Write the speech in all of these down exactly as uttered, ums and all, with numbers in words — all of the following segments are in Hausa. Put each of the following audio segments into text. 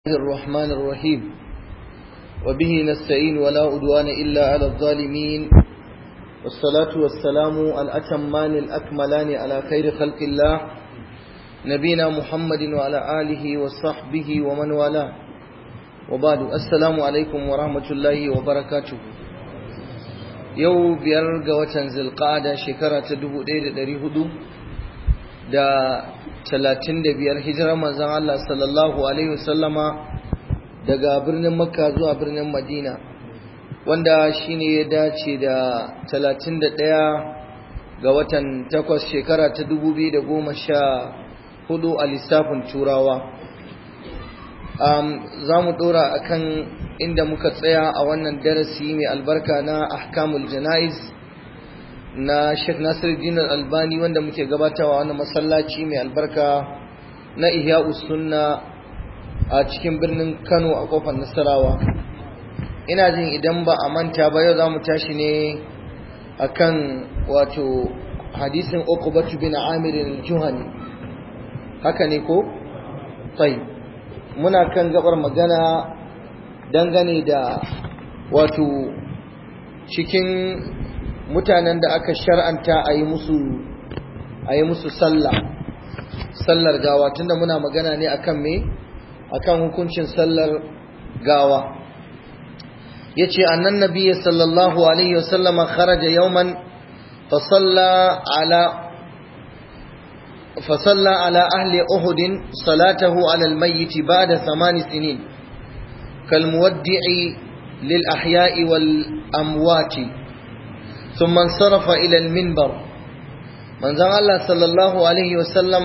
الرحمن الرحيم وبه نستعين ولا عدوان إلا على الظالمين والصلاة والسلام الأتمان الأكملان على خير خلق الله نبينا محمد وعلى آله وصحبه ومن والاه وبعد السلام عليكم ورحمة الله وبركاته يو بيرغ وتنزل قادة شكرة تدبو دير دري هدو دا talatin da biyar hijirar manzon Allah sallallahu alaihi wasallama daga birnin Makka zuwa birnin Madina wanda shine ya dace da talatin da ɗaya ga watan takwas shekara ta dubu biyu da goma sha hudu a lissafin Turawa. um, za mu ɗora akan inda muka tsaya a wannan darasi mai albarka na ahkamul jana'iz na Sheikh Nasiruddin Al-Albani wanda muke gabatarwa wannan masallaci mai albarka na Ihya'us Sunna a cikin birnin Kano a kofar Nasarawa. Ina jin idan ba a manta ba yau zamu tashi ne akan wato hadisin Uqbah bin Amir al-Juhani. Haka ne ko? Sai muna kan gabar magana dangane da wato cikin mutanen da aka shar'anta a yi musu a yi musu sallah sallar gawa tunda muna magana ne akan me akan hukuncin sallar gawa yace annan nabiyyi sallallahu alaihi wasallama kharaja yawman fa salla ala fa salla ala ahli uhud salatahu ala almayyit ba'da thaman sinin kal muwaddi'i lil ahya'i wal amwati ثم انصرف إلى المنبر من زمان الله صلى الله عليه وسلم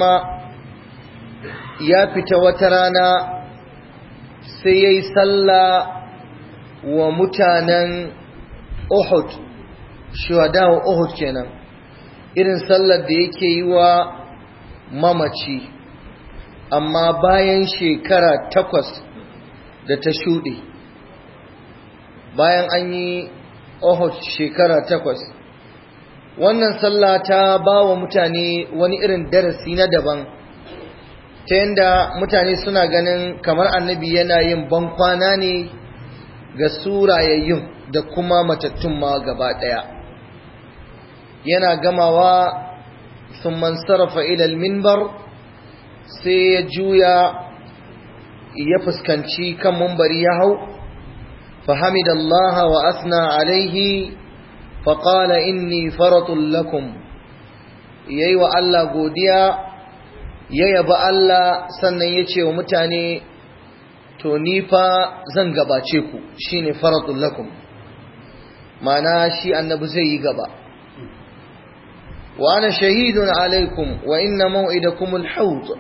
يا فتوترانا سيي صلى ومتانا أحد شهداء أحد كنا إذن صلى ديكي ومامتي أما باين شكرا تقص da ta shuɗe bayan an yi Uhud shekara takwas. Wannan sallah ta ba wa mutane wani irin darasi na daban ta yadda mutane suna ganin kamar annabi yana yin bankwana ne ga surayayyun da kuma matattun ma gaba ɗaya. Yana gamawa sun mansarafa ilal minbar sai ya juya ya fuskanci kan mumbari ya hau فحمد الله وأثنى عليه فقال إني فرط لكم يي الله غوديا يي با الله sannan yace wa mutane to ni fa zan gabace ku shine faratul lakum mana shi annabi zai yi gaba wa ana shahidun alaikum wa inna maw'idakumul hawd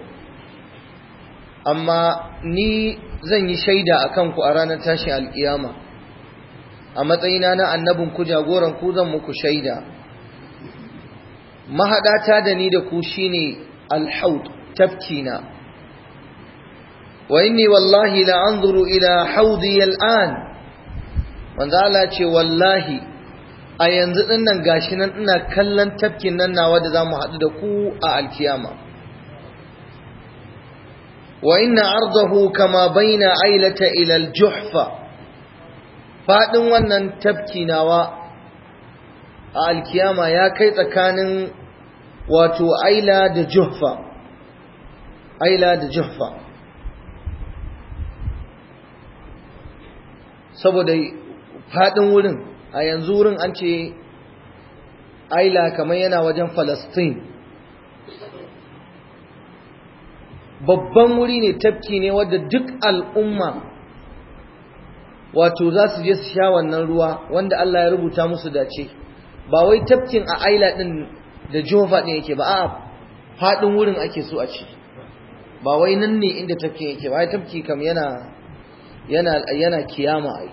amma ni zan yi shaida akan ku a ranar tashin alkiyama a matsayina na annabin ku jagoran ku zan muku shaida mahadata da ni da ku shine alhaud tafkina wa inni wallahi la anzuru ila haudi al'an manzo Allah ce wallahi a yanzu din nan gashi nan ina kallon tafkin nan nawa da zamu haɗu da ku a alkiyama وإن عرضه كما بين عيلة إلى الجحفة فادن wannan tafki nawa a alkiyama ya kai tsakanin wato aila da juhfa aila da juhfa saboda fadin wurin a yanzu wurin an ce aila kamar yana wajen Palestine babban wuri ne tafki ne wadda duk al'umma wato za su je su sha wannan ruwa wanda Allah ya rubuta musu dace ba wai tafkin a aila din da jofa din yake ba a'a fadin wurin ake so a ci ba wai nan ne inda tafkin yake ba tafki kam yana yana yana kiyama ai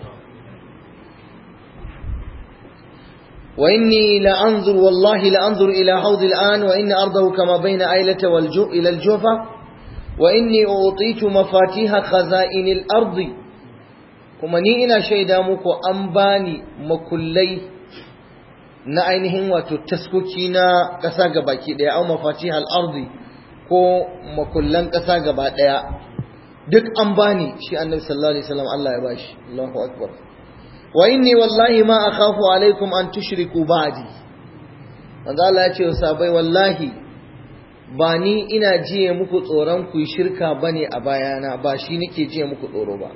wa inni la anzur wallahi la anzur ila hawd al'an wa inna ardahu kama bayna ailata wal ju ila al jufa وإني أعطيت مفاتيح خزائن الأرض kuma ni ina shaida muku an bani makullai na ainihin wato taskoki na ƙasa gabaki ɗaya au mafatihal ardi ko makullan ƙasa gaba ɗaya duk an bani shi annabi sallallahu alaihi wasallam Allah ya bashi Allahu akbar wa inni wallahi ma akhafu alaikum an tushriku ba'di manzo Allah ya ce wa sahabbai wallahi ba ni ina jiye muku tsoron ku yi shirka bane a bayana ba shi nake jiye muku tsoro ba.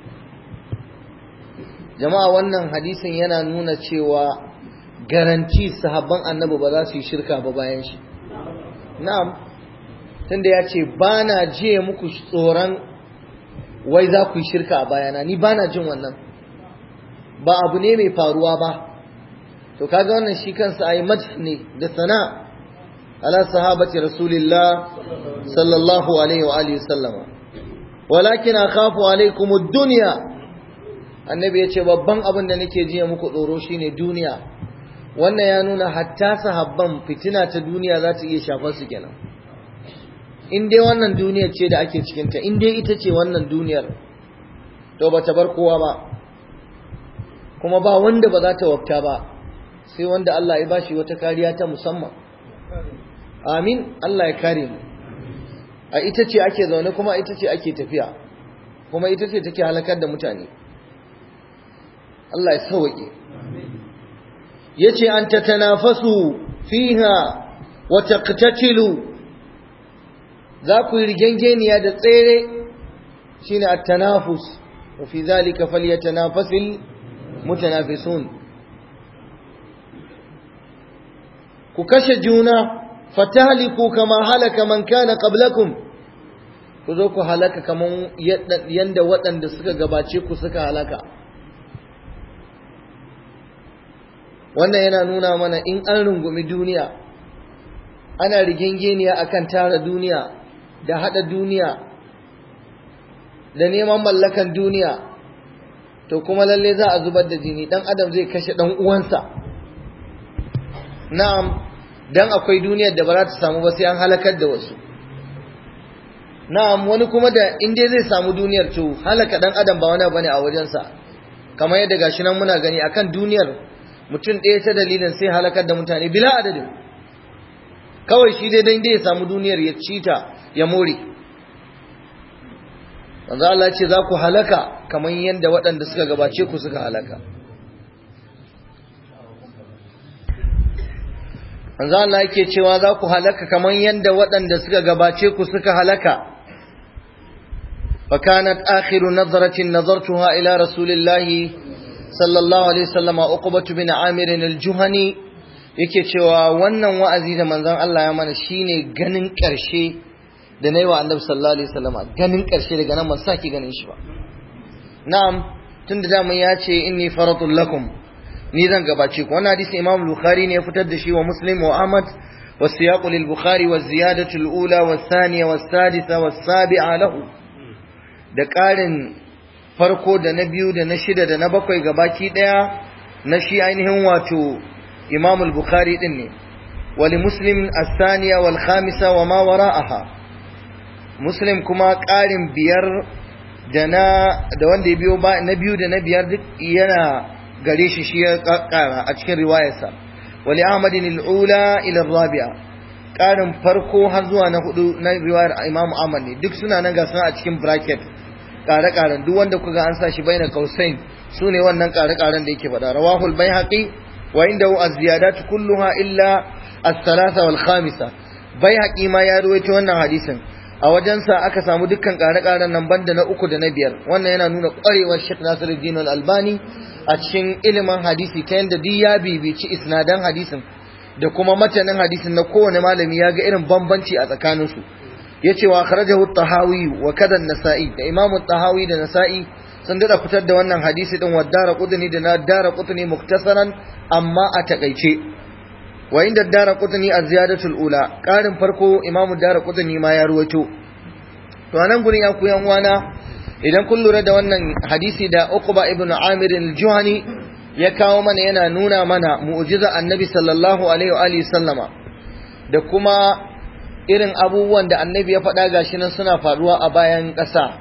Jama'a wannan hadisin yana nuna cewa garanti sahabban annabi ba za su yi shirka ba bayan shi. Na'am, tunda ya ce ba na jiye muku tsoron wai za ku yi shirka a bayana, ni ba na jin wannan, ba abu ne mai faruwa ba. To kaga wannan shi kansa ayi madh ne da sana ala sahabati rasulillah sallallahu alaihi wa alihi sallama. Walakin akhafu alaikum ad-dunya, annabi ya ce babban abin da nake jiya muku tsoro shine duniya. Wannan ya nuna hatta sahabban fitina ta duniya za ta iya shafar su kenan. In dai wannan duniyar ce da ake cikinta, in dai ita ce wannan duniyar, to ba ta bar kowa ba, kuma ba wanda ba za ta wafta ba sai wanda Allah ya bashi wata kariya ta musamman. Amin, Allah ya kare mu. A ita ce ake zaune, kuma ita ce ake tafiya, kuma ita ce take halakar da mutane. Allah ya sauke. Yace an tatanafasu fiha wa taqtatilu, za ku yi rigengeniya da tsere, shine at-tanafus, wa fi dhalika falyatanafasil mutanafisun. Ku kashe juna, fatahliku kama halaka man kana qablakum, ku zo ku halaka kaman yanda waɗanda suka gabace ku suka halaka. Wannan yana nuna mana in an rungumi duniya, ana rigengeniya akan tara duniya da hada duniya da neman mallakan duniya, to kuma lalle za a zubar da jini, dan adam zai kashe dan uwansa. Na'am, dan akwai duniyar da ba za ta samu ba sai an halakar da wasu. Na'am, wani kuma da in dai zai samu duniyar to halaka dan adam ba wani bane a wajensa, kamar yadda gashi nan muna gani akan duniyar mutum ɗaya ta dalilin sai halakar da mutane bila adadin, kawai shi dai dai ya samu duniyar ya ci ta ya more. Manzo Allah ya ce za ku halaka kamar yadda waɗanda suka gabace ku suka halaka. Manzo Allah yake cewa za ku halaka kamar yadda waɗanda suka gabace ku suka halaka. Fa kanat akhiru nazratin nazartuha ila rasulillahi sallallahu alaihi wasallam Uqbah bin Amir al-Juhani yake cewa wannan wa'azi da manzon Allah ya mana shine ganin ƙarshe da nayi wa Annabi sallallahu alaihi wasallam, ganin ƙarshe daga nan ban saki ganin shi ba. Na'am, tunda da mun ya ce inni faratul lakum, ni zan gabace ku. Wannan hadisi Imam Bukhari ne ya fitar da shi wa Muslim wa Ahmad wa siyaqu lil Bukhari wa ziyadatu al ula wa thaniya wa sadisa wa sabi'a lahu, da ƙarin farko da na biyu da na shida da na bakwai gabaki daya na shi ainihin wato Imam al-Bukhari din ne. Wa li Muslim as-thaniya wal khamisa wa ma wara'aha, Muslim kuma ƙarin biyar da na da wanda ya biyo ba na biyu da na biyar duk yana gare shi shi ya ƙara a cikin riwayarsa. Wa li Ahmad al-ula ila ar-rabi'a, ƙarin farko har zuwa na hudu na riwayar Imam Ahmad ne, duk suna nan ga suna a cikin bracket ƙare-ƙaren, duk wanda kuga an sa shi baina kausain sune wannan ƙare-ƙaren da yake faɗa. Rawahu al-Baihaqi wa indahu az-ziyadat kulluha illa as-salasa wal khamisa. Baihaqi ma ya ruwaito wannan hadisin, a wajensa aka samu dukkan ƙare-ƙaren nan banda na uku da na biyar. Wannan yana nuna ƙwarewar Sheikh Nasiruddin Al-Albani a cikin ilimin hadisi, ta yanda duk ya bibici isnadan hadisin da kuma matanin hadisin na kowane malami, ya ga irin bambanci a tsakaninsu. Yace wa akhrajahu at-Tahawi wa kada an-Nasa'i, da Imam at-Tahawi da Nasa'i sun dada fitar da wannan hadisi din, wa Daraqutni da na Daraqutni muktasaran amma a takaice. Wa inda Daraqutni az-ziyadatu al-ula, ƙarin farko Imam Daraqutni ma ya ruwaito. To anan gurin ya ku yan wana, idan kun lura da wannan hadisi da Uqba ibn Amir al-Juhani ya kawo mana, yana nuna mana mu'jiza Annabi sallallahu alaihi wa alihi sallama, da kuma irin abubuwan da Annabi ya faɗa gashi nan suna faruwa a bayan ƙasa.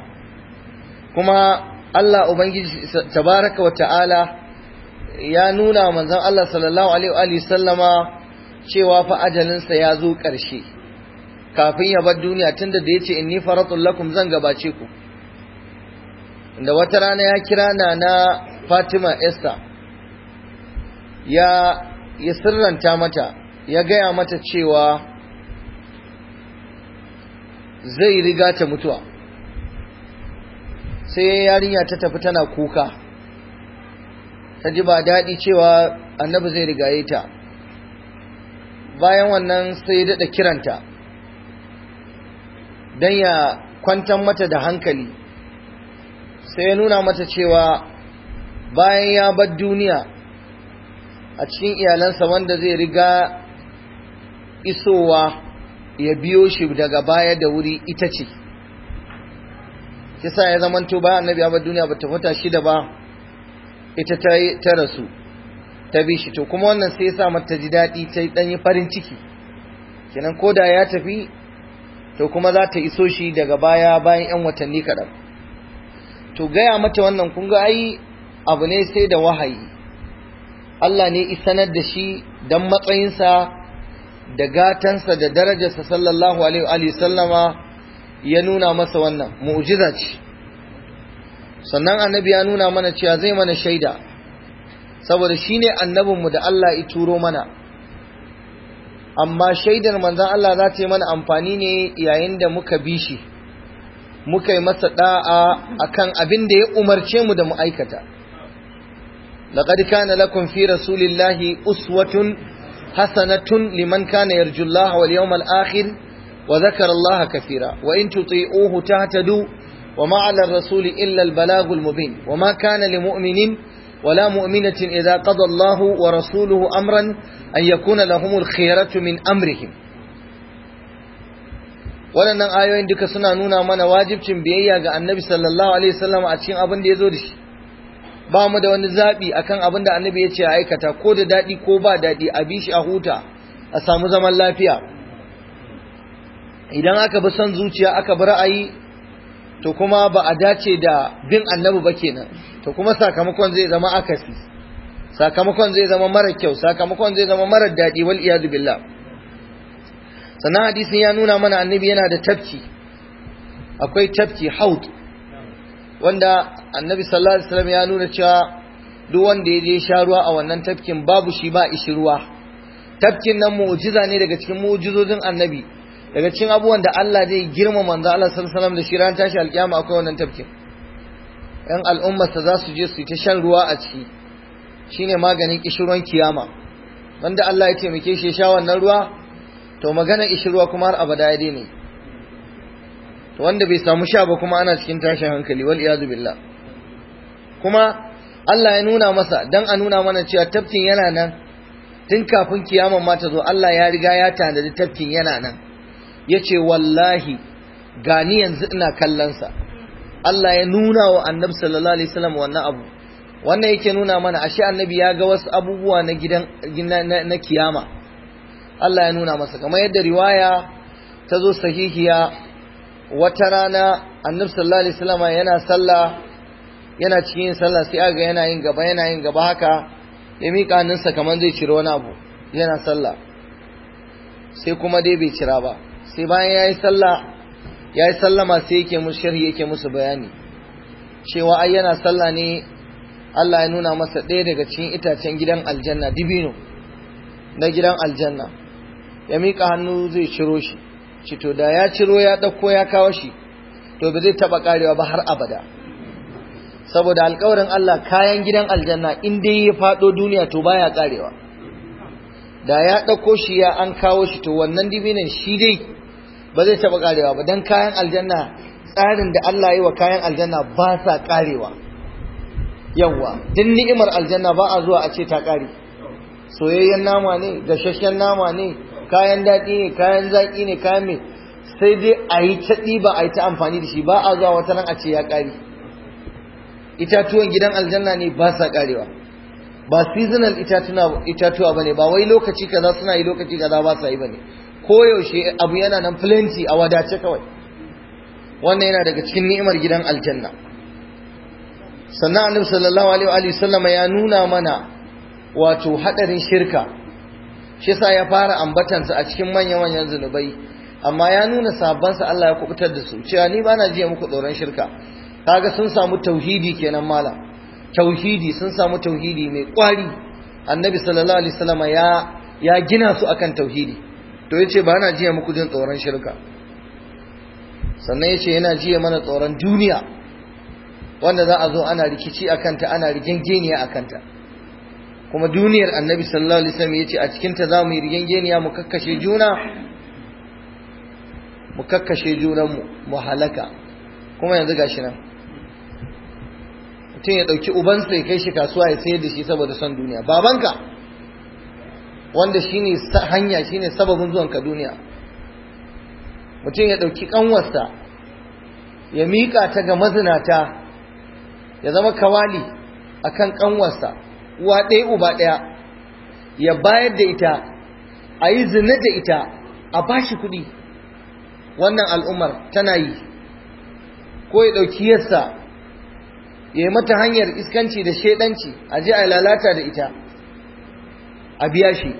Kuma Allah Ubangiji tabaraka wa ta'ala ya nuna manzon Allah sallallahu alaihi wa alihi sallama cewa fa ajalinsa ya zo ƙarshe kafin ya bar duniya, tunda da yace inni faratul lakum, zan gabace ku. da wata rana ya kira na na Fatima Esther ya ya sirranta mata, ya gaya mata cewa zai riga ta mutuwa. Sai yarinya ta tafi tana kuka, ta ji ba daɗi cewa annabi zai rigaye ta. Bayan wannan sai ya daɗa kiranta don ya kwantar mata da hankali, sai ya nuna mata cewa bayan ya bar duniya a cikin iyalansa wanda zai riga isowa ya biyo shi daga baya da wuri ita ce. Kisa ya zamanto bayan annabi ya bar duniya ba ta fata shida ba ita ta ta rasu ta bi shi. To kuma wannan sai ya sa mata ji daɗi, ta dan yi farin ciki kenan ko da ya tafi to kuma za ta iso shi daga baya bayan yan watanni kaɗan. To gaya mata wannan kun ga ai abu ne sai da wahayi. Allah ne isanar da shi dan matsayinsa da gatansa da darajarsa sallallahu alaihi wa sallama ya nuna masa wannan mu'jiza ce. Sannan annabi ya nuna mana cewa zai mana shaida saboda shine annabinmu da Allah ya turo mana, amma shaidar manzon Allah za ta yi mana amfani ne yayin da muka bi shi, muka yi masa da'a akan abin da ya umarce mu da mu aikata. laqad kana lakum fi rasulillahi uswatun hasanatun liman kana yarjullaha wal yawmal akhir wa dhakara Allaha kathira wa in tuti'uhu tahtadu wa ma 'ala ar-rasuli illa al-balagul mubin wa ma kana lil mu'minin wala mu'minatin idha qada Allahu wa rasuluhu amran an yakuna lahumul khiyaratu min amrihim. Waɗannan ayoyin duka suna nuna mana wajibcin biyayya ga annabi sallallahu alaihi wasallam a cikin abin da ya zo da shi. Ba mu da wani zaɓi akan abin da annabi ya ce a aikata, ko da daɗi ko ba daɗi, a bi shi a huta, a samu zaman lafiya. Idan aka bi son zuciya aka bi ra'ayi to kuma ba a dace da bin annabi ba kenan, to kuma sakamakon zai zama akasi, sakamakon zai zama mara kyau, sakamakon zai zama mara daɗi, wal iyadu billah. Sannan hadisin ya nuna mana annabi yana da tafki, akwai tafki haud wanda annabi sallallahu alaihi wasallam ya nuna cewa duk wanda ya je sha ruwa a wannan tafkin babu shi ba ishi ruwa. Tafkin nan mu'jiza ne daga cikin mu'jizozin annabi, daga cikin abubuwan da Allah zai girma manzo Allah sallallahu alaihi wasallam da shi ran tashi alkiyama akwai wannan tafkin. Yan al'ummarsa za su je su yi ta shan ruwa a ciki, shine maganin kishirwan kiyama. Wanda Allah ya taimake shi ya sha wannan ruwa to magana ishirwa kuma har abada ya daina. To wanda bai samu sha ba kuma ana cikin tashin hankali, wal iyadu billah. Kuma Allah ya nuna masa dan a nuna mana cewa tafkin yana nan tun kafin kiyaman ma ta zo. Allah ya riga ya tanadi tafkin yana nan, yace wallahi gani yanzu ina kallon sa. Allah ya nuna wa annabi sallallahu alaihi wasallam wannan abu. Wannan yake nuna mana ashe annabi ya ga wasu abubuwa na gidan na, na kiyama. Allah ya nuna masa, kamar yadda riwaya ta zo sahihiya, wata rana annabi sallallahu alaihi wasallam yana sallah, yana cikin yin sallah sai aga yana yin gaba yana yin gaba haka, ya miƙa hannunsa kamar zai cire wani abu, yana sallah sai kuma dai bai cira ba. Sai bayan yayi sallah yayi sallama sai yake musu sharhi, yake musu bayani cewa ai yana sallah ne Allah ya nuna masa ɗaya daga cikin itacen gidan aljanna, dibino na gidan aljanna. Ya miƙa hannu zai ciro shi, cito da ya ciro ya ɗauko ya kawo shi to ba zai taɓa ƙarewa ba har abada, saboda alƙawarin Allah kayan gidan aljanna in dai ya faɗo duniya to baya ƙarewa. Da ya ɗauko shi ya an kawo shi to wannan dibinan shi dai ba zai taɓa ƙarewa ba, don kayan aljanna tsarin da Allah yi wa kayan aljanna ba sa ƙarewa. Yawwa, duk ni'imar aljanna ba a zuwa a ce ta ƙare. Soyayyen nama ne, gashashen nama ne, kayan daɗi ne, kayan zaƙi ne, kayan mai, sai dai a yi ta ɗiba a yi ta amfani da shi, ba a zuwa wata nan a ce ya ƙare. Itatuwan gidan aljanna ne ba sa ƙarewa, ba seasonal itatuwa ba ne, ba wai lokaci kaza suna yi lokaci kaza ba sa yi ba ne, koyaushe abu yana nan plenty a wadace kawai. Wannan yana daga cikin ni'imar gidan aljanna. Sannan annabi sallallahu alaihi wa sallama ya nuna mana wato hadarin shirka, shi yasa ya fara ambatansa a cikin manyan manyan zunubai, amma ya nuna sabansa Allah ya kubutar da su cewa ni bana jiya muku tsoron shirka. kaga sun samu tauhidi kenan malam, tauhidi sun samu tauhidi mai kwari. Annabi sallallahu alaihi wasallam ya ya gina su akan tauhidi. To yace ba na jiya muku jin tsoron shirka, sannan yace yana jiya mana tsoron duniya wanda za a zo ana rikici akan ta, ana rigengeniya akan ta. Kuma duniyar Annabi sallallahu alaihi wasallam yace a cikin ta zamu yi rigengeniya mu kakkashe juna, mu kakkashe junan mu mu halaka. Kuma yanzu gashi nan mutum ya ɗauki ubansa ya kai shi kasuwa ya sayar da shi saboda son duniya, babanka wanda shine hanya shine sababin zuwanka duniya. Mutum ya ɗauki ƙanwarsa ya miƙa ta ga mazinata, ya zama kawali akan ƙanwarsa, uwa ɗaya uba ɗaya, ya bayar da ita a yi zina da ita a bashi kuɗi. Wannan al'ummar tana yi. Ko ya ɗauki yarsa ya yi mata hanyar iskanci da shaidanci, a je a lalata da ita a biya shi.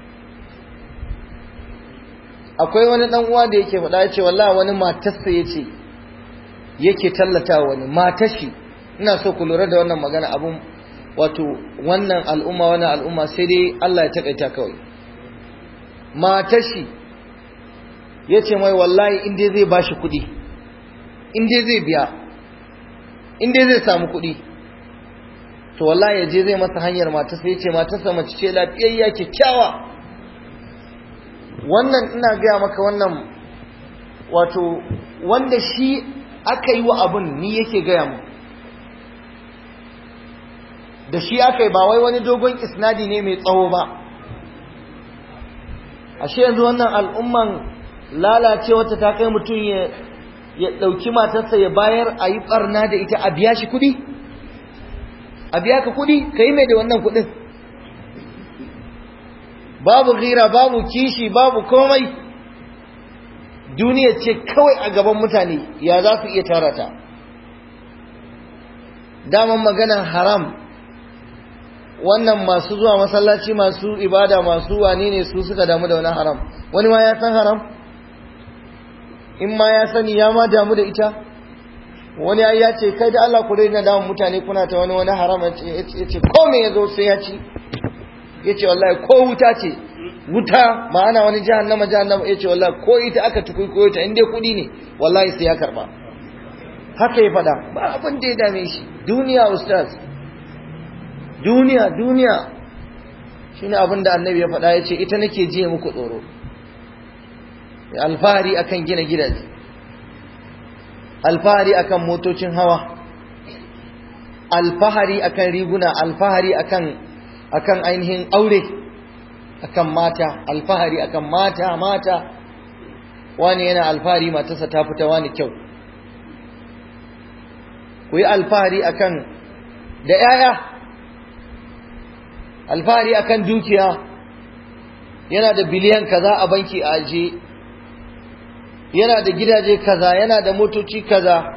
Akwai wani ɗan uwa da yake faɗa, ya ce wallahi wani matarsa ya ce yake tallata wani matashi. Ina so ku lura da wannan magana, abun wato wannan al'umma wannan al'umma sai dai Allah ya takaita kawai. Matashi ya ce mai wallahi in dai zai bashi kuɗi, in dai zai biya, in dai zai samu kuɗi, to wallahi ya je zai masa hanyar matarsa. Ya ce matarsa mace ce lafiyayya kyakkyawa. Wannan ina gaya maka wannan wato wanda shi aka yi wa abun ni yake gaya mu, da shi aka yi, ba wai wani dogon isnadi ne mai tsawo ba. Ashe yanzu wannan al'umman lalace wata ta kai mutum ya ya ɗauki matarsa ya bayar a yi ɓarna da ita, a biya shi kuɗi, a biya ka kuɗi, ka yi mai da wannan kuɗin. Babu gira, babu kishi, babu komai. Duniya ce kawai a gaban mutane, ya za su iya tara ta. Daman maganan haram, wannan masu zuwa masallaci, masu ibada, masu wane ne su suka damu da wani haram. Wani ma ya san haram, in ma ya sani ya ma damu da ita. Wani ya ce kai da Allah ku daina damun mutane kuna ta wani wani haram, ya ce ko me ya zo sai ya ci. Ya ce wallahi ko wuta ce, wuta ba ana wani jahannama jahannama, ya ce wallahi ko ita aka tukui ko ita in dai kuɗi ne wallahi sai ya karba. Haka ya faɗa, ba abin da ya dame shi. Duniya ustaz, duniya duniya shine abin da annabi ya faɗa, ya ce ita nake jiye muku tsoro. Alfahari akan gina gidaje, alfahari akan motocin hawa, alfahari akan riguna, alfahari akan akan ainihin aure, akan mata, alfahari akan mata mata. Wani yana alfahari matarsa ta fita wani kyau. Ku yi alfahari akan da 'ya'ya, alfahari akan dukiya. Yana da biliyan kaza a banki a aje, yana da gidaje kaza, yana da motoci kaza.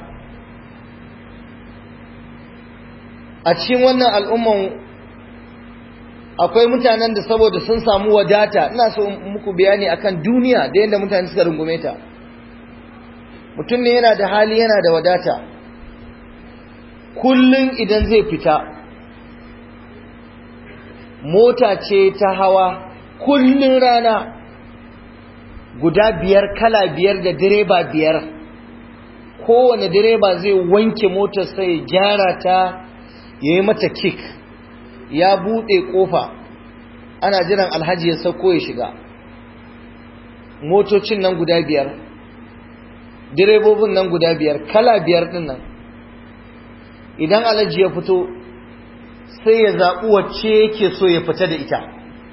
A cikin wannan al'umman akwai mutanen da saboda sun samu wadata, ina so muku bayani akan duniya da yadda mutane suka rungume ta. Mutum ne yana da hali, yana da wadata, kullum idan zai fita mota ce ta hawa, kullum rana guda biyar, kala biyar da direba biyar. Kowane direba zai wanke motar sai ya gyara ta, ya yi mata kick, ya buɗe ƙofa, ana jiran alhaji ya sauko ya shiga. Motocin nan guda biyar, direbobin nan guda biyar, kala biyar ɗin nan, idan alhaji ya fito sai ya zaɓi wacce yake so ya fita da ita,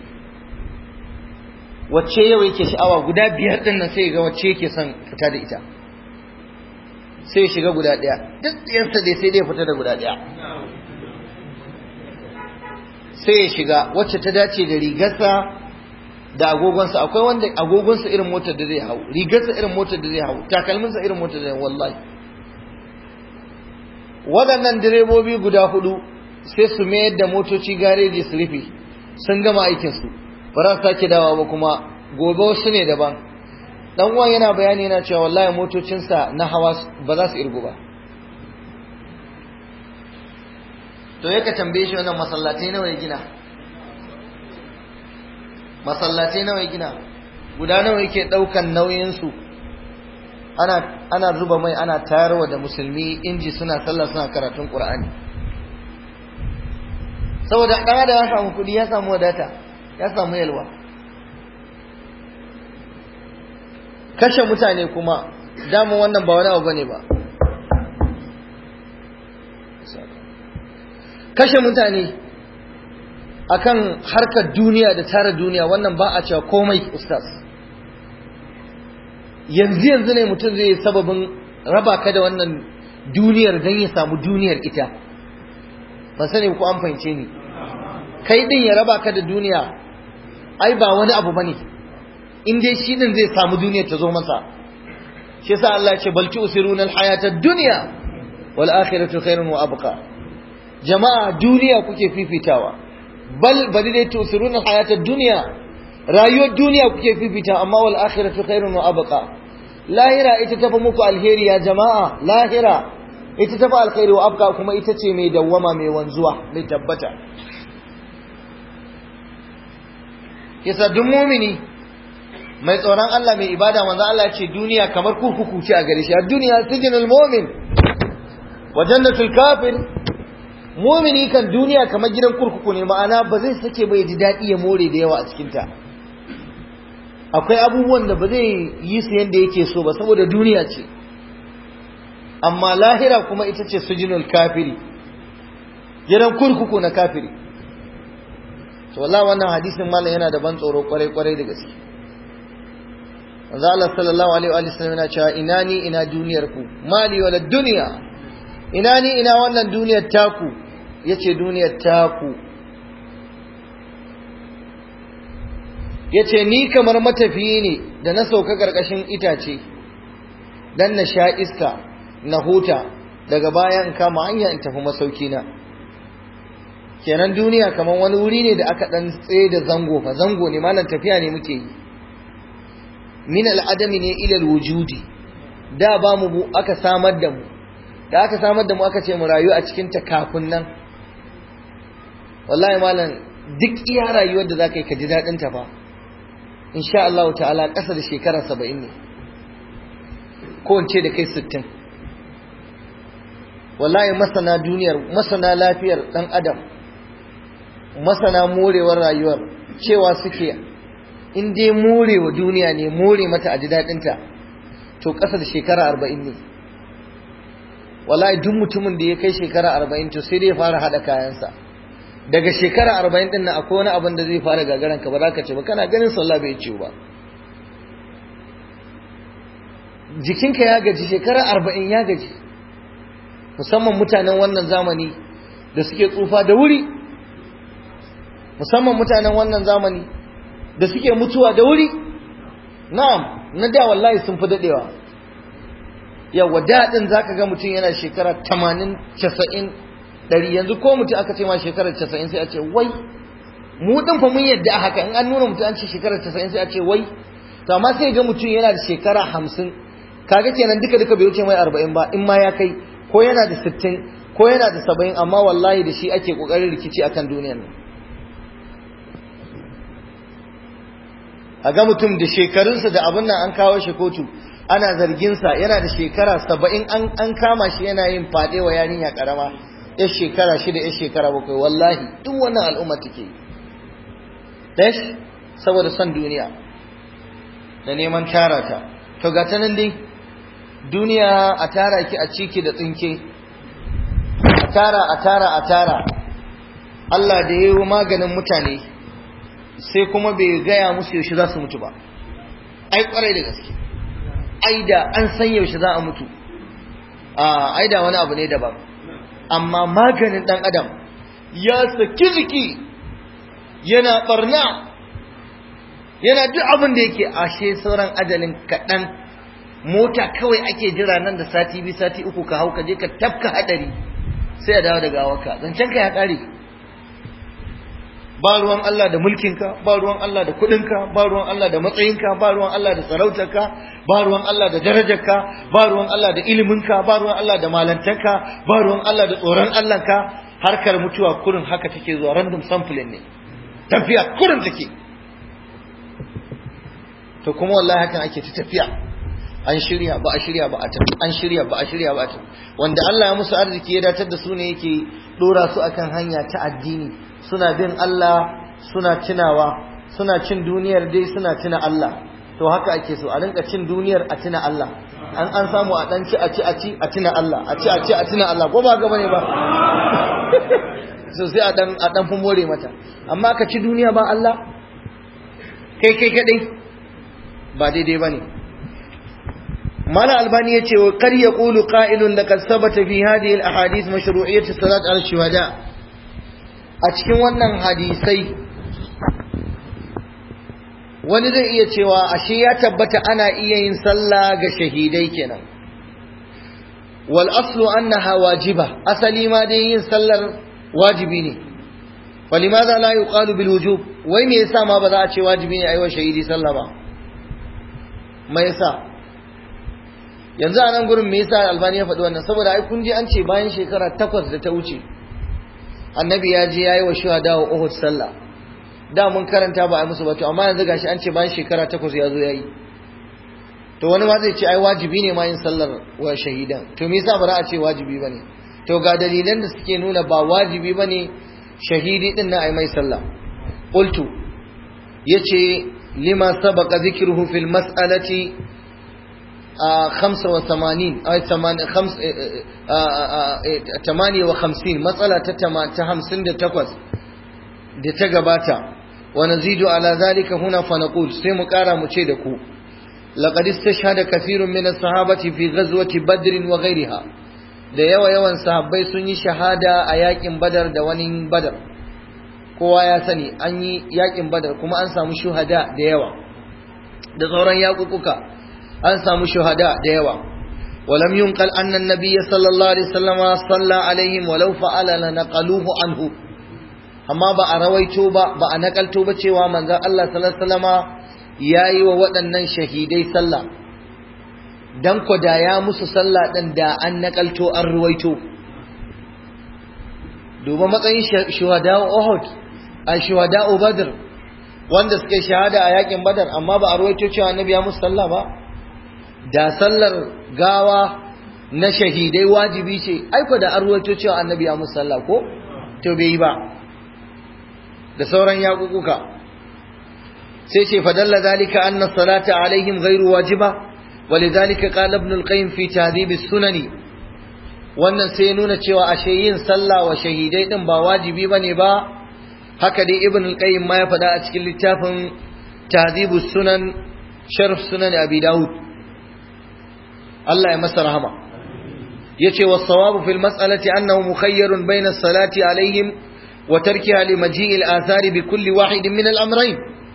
wacce yau yake sha'awa. Guda biyar ɗin nan sai ya ga wacce yake son fita da ita, sai ya shiga guda ɗaya. Duk ɗiyarsa dai sai dai fita da guda ɗaya. Sai ya shiga wacce ta dace da rigarsa da agogonsa. Akwai wanda agogonsa irin motar da zai hau, rigarsa irin motar da zai hau, takalminsa irin motar da zai hau. Wallahi waɗannan direbobi guda hudu sai su mayar da motoci gareji su rufe, sun gama aikinsu, ba za su sake dawa ba. Kuma gobe wasu ne daban. Dan uwan yana bayani yana cewa wallahi motocinsa na hawa ba za su irgu ba. to yaka tambaye shi wannan masallatai nawa ya gina masallatai nawa ya gina guda nawa yake daukan nauyin su ana ana zuba mai ana tayarwa da musulmi inji suna sallah suna karatun Qur'ani saboda dan da ya samu kudi ya samu wadata ya samu yalwa. Kashe mutane kuma damu wannan ba wani abu bane ba kashe mutane akan harkar duniya da tara duniya wannan ba a cewa komai ustaz. Yanzu yanzu ne mutum zai yi sababin raba ka da wannan duniyar don ya samu duniyar ita. Ban sani ko an fahimce ni. Kai din ya raba ka da duniya ai ba wani abu bane. In dai shi din zai samu duniyar ta zo masa. Shi yasa Allah ya ce bal tu'siruna al-hayata ad-dunya wal akhiratu khairun wa abqa. Jama'a duniya kuke fifitawa. Bal bari dai tu'siruna al-hayata ad-dunya rayuwar duniya kuke fifita amma wal akhiratu khairun wa abqa. Lahira ita tafi muku alheri ya jama'a, lahira ita tafi alkhairi wa abqa kuma ita ce mai dawwama mai wanzuwa mai tabbata. Kisa duk mumini mai tsoron Allah mai ibada manzo Allah ya ce duniya kamar kurkuku ce a gare shi. Duniya sijinul mu'min wa jannatul kafir. Mumini kan duniya kamar gidan kurkuku ne, ma'ana ba zai sake bai ji daɗi ya more da yawa a cikinta. Akwai abubuwan da ba zai yi su yadda yake so ba saboda duniya ce. Amma lahira kuma ita ce sujinul kafiri, gidan kurkuku na kafiri. To wallahi wannan hadisin malam yana da ban tsoro kwarai kwarai da gaske. Manzo Allah sallallahu alaihi wa sallam yana cewa ina ni ina duniyar ku, mali wala dunya. Ina ni ina wannan duniyar taku, yace duniyar taku. Yace ni kamar matafiyi ne da na sauka karkashin itace dan na sha iska na huta daga baya in kama hanya in tafi masauki na. Kenan duniya kamar wani wuri ne da aka dan tsaye da zango fa zango ne malan tafiya ne muke yi. Min al'adami ne ila alwujudi. Da ba mu aka samar da mu. Da aka samar da mu aka ce mu rayu a cikin ta kafin nan. Wallahi malam duk iya rayuwar da zaka yi ka ji dadin ta fa. Insha Allah ta'ala ƙasa da shekara saba'in ne. Ko in ce da kai sittin. Wallahi masana duniyar, masana lafiyar dan adam, masana morewar rayuwar cewa suke in dai morewa duniya ne, more mata a ji dadin ta, to ƙasa da shekara arba'in ne. Wallahi duk mutumin da ya kai shekara arba'in to sai dai fara hada kayansa. Daga shekara arba'in din nan akwai wani abin da zai fara gagaran ka ba za ka ce ba, kana ganin sallah bai ciwo ba. Jikinka ya gaji, shekara arba'in ya gaji. Musamman mutanen wannan zamani da suke tsufa da wuri. Musamman mutanen wannan zamani da suke mutuwa da wuri. Na'am, na da wallahi sun fi dadewa. Yawa daɗin za ka ga mutum yana shekara tamanin, casa'in, ɗari. Yanzu ko mutum aka ce ma shekarar casa'in sai a ce wai. Mu ɗin fa mun yadda a haka, in an nuna mutum an ce shekarar casa'in sai a ce wai. To amma sai ga mutum yana da shekara hamsin. Kaga kenan duka duka bai wuce mai arba'in ba, in ma ya kai. Ko yana da sittin, ko yana da saba'in, amma wallahi da shi ake ƙoƙarin rikici akan duniyar nan. A ga mutum da shekarunsa da abin nan an kawo shi kotu. Ana zarginsa yana da shekara saba'in an kama shi yana yin fade wa yarinya karama ya shekara shida ya shekara bakwai. Wallahi duk wannan al'umma take yi dash saboda son duniya da neman tara ta. To ga ta nan dai duniya a tara ki a ciki da tsinke, a tara a tara a tara. Allah da yayi maganin mutane sai kuma bai gaya musu yaushe za su mutu ba. Ai kwarai da gaske. Aida an san yaushe za a mutu, a aida wani abu ne daban, amma maganin dan adam ya saki jiki yana barna yana duk abin da yake ashe sauran ajalin kaɗan. Mota kawai ake jira nan da sati biyu sati uku ka hau ka je ka tafka hadari sai a dawo da gawarka, zancen ka ya ƙare. Ba ruwan Allah da mulkinka, ba ruwan Allah da kudinka, ba ruwan Allah da matsayinka, ba ruwan Allah da sarautarka, ba ruwan Allah da darajarka, ba ruwan Allah da iliminka, ba ruwan Allah da malantarka, ba ruwan Allah da tsoron Allahnka. harkar mutuwa kurin haka take zuwa, random sampling ne, tafiya kurin take. To kuma wallahi hakan ake ta tafiya, an shirya ba a shirya ba a tafi, an shirya ba a shirya ba a tafi. Wanda Allah ya musu arziki ya datar da su ne yake dora su akan hanya ta addini, suna bin Allah, suna tunawa, suna cin duniyar dai suna tuna Allah. To haka ake so, a rinka cin duniyar a tuna Allah. An an samu a dan ci a ci a ci a tuna Allah, a ci a ci a tuna Allah, ko ba gaba ne ba? So sai a dan a dan fi more mata. Amma ka ci duniya ba Allah, kai kai kadai ba daidai bane. Mala Albani yace wa qad yaqulu qa'ilun laqad sabata fi hadhihi al-ahadith mashru'iyyat as-salat ala ash-shuhada. A cikin wannan hadisai wani zai iya cewa ashe ya tabbata ana iya yin sallah ga shahidai kenan. Wal aslu annaha wajiba, asali ma dai yin sallar wajibi ne. Walimadha la yuqalu bil wujub, wai me yasa ma ba za a ce wajibi ne ayi wa shahidi sallah ba? Me yasa? Yanzu a nan gurin me yasa Albani ya faɗi wannan? Saboda ai kun ji an ce bayan shekara takwas da ta wuce annabi ya je yayi wa shuhada wa Uhud sallah. Da mun karanta ba a musu ba, to amma yanzu gashi an ce bayan shekara takwas ya zo yayi. To wani ma zai ce ai wajibi ne ma yin sallar wa shahidan. To me yasa ba za a ce wajibi bane? To ga dalilan da suke nuna ba wajibi bane shahidi din na ai mai sallah. Qultu yace lima sabaqa dhikruhu fil mas'alati خمسة وثمانين أي ثمان خمس ثمانية وخمسين مسألة تتما تهمسن تقص دتجباتا ونزيد على ذلك هنا فنقول سيمكارا مشيدكو لقد استشهد كثير من الصحابة في غزوة بدر وغيرها da yawa yawan sahabbai sun yi shahada a yakin badar da wani badar, kowa ya sani an yi yakin badar kuma an samu shuhada da yawa, da sauran yakukuka an samu shuhada da yawa. Walam yunqal anna an-nabiy sallallahu alaihi wasallam salla alaihim walau fa'ala lanaqaluhu anhu, amma ba a rawaito ba ba a nakalto ba cewa manzon Allah sallallahu alaihi wasallama yayi wa waɗannan shahidai sallah. Dan ko da ya musu sallah din da an nakalto an ruwaito. Duba matsayin shuhada Uhud a shuhada Badr wanda suke shahada a yakin Badar, amma ba a ruwaito cewa annabi ya musu sallah ba. Da sallar gawa na shahidai wajibi ce, aiko da an ruwaito cewa annabi ya musu sallah ko? To bai yi ba. Da sauran yaƙuƙuka. Sai ce fadalla zalika anna salata alaihim ghairu wajiba, walidhalika qala ibn al-qayyim fi tahdhib as-sunani. Wannan sai nuna cewa ashe yin sallah wa shahidai din ba wajibi bane ba. Haka dai ibn al-qayyim ma ya faɗa a cikin littafin tahdhib as-sunan sharh sunan abi daud. Allah ya masa rahama. Yace was-sawabu fil mas'alati annahu mukhayyarun bayna as-salati alaihim wa tarkiha li maji'i al-athari bi kulli wahidin min al-amrayn.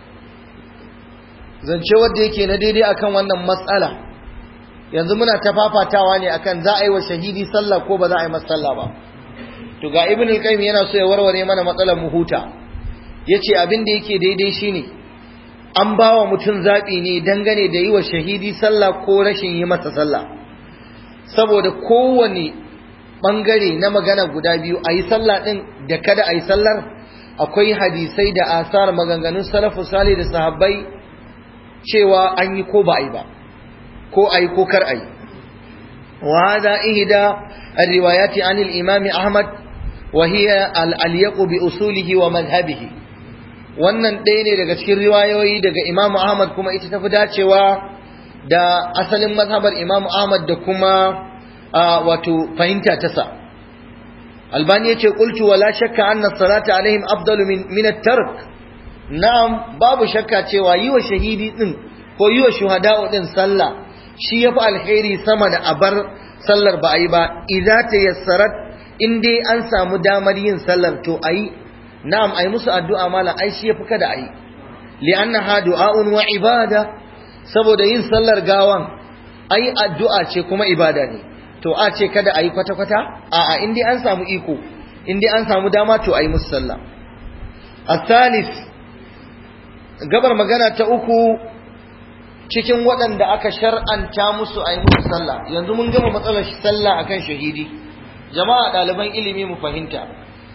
Zance wanda yake na daidai akan wannan mas'ala. Yanzu muna ta fafatawa ne akan za a yi wa shahidi sallah ko ba za a yi masa sallah ba. To ga Ibn al-Qayyim yana so ya warware mana matsalar mu huta. Yace abin da yake daidai shine an ba wa mutum zaɓi ne dangane da yi wa shahidi sallah ko rashin yi masa sallah. Saboda kowane ɓangare na magana guda biyu, a yi sallah ɗin da kada a yi sallar, akwai hadisai da asar maganganun salafu sali da sahabbai cewa an yi ko ba a yi ba, ko a yi ko kar a yi. Wa hada ihda ar-riwayati an al-imam Ahmad wa hiya al-alyaqu bi usulihi wa madhhabihi. Wannan ɗaya ne daga cikin riwayoyi daga Imam Ahmad, kuma ita tafi dacewa da asalin mazhabar Imam Ahmad da kuma wato fahimta ta sa. Albani yace qultu wala shakka anna salata alaihim afdalu min min at-tark. Na'am, babu shakka cewa yi wa shahidi din ko yi wa shuhada'u din sallah shi yafi alkhairi sama da abar sallar ba ayi ba. Idza tayassarat, in dai an samu damar yin sallar to ayi. Na'am, ai musu addu'a mala, ai shi yafi kada ai, li'annaha du'a'un wa ibada, saboda yin sallar gawan ai addu'a ce kuma ibada ne. To a ce kada ai kwata kwata? A'a, in dai an samu iko, in dai an samu dama to ai musu sallah. Al-thalith, gabar magana ta uku cikin waɗanda aka shar'anta musu ai musu sallah. Yanzu mun gama matsalar sallah akan shahidi. Jama'a ɗaliban ilimi mu fahimta.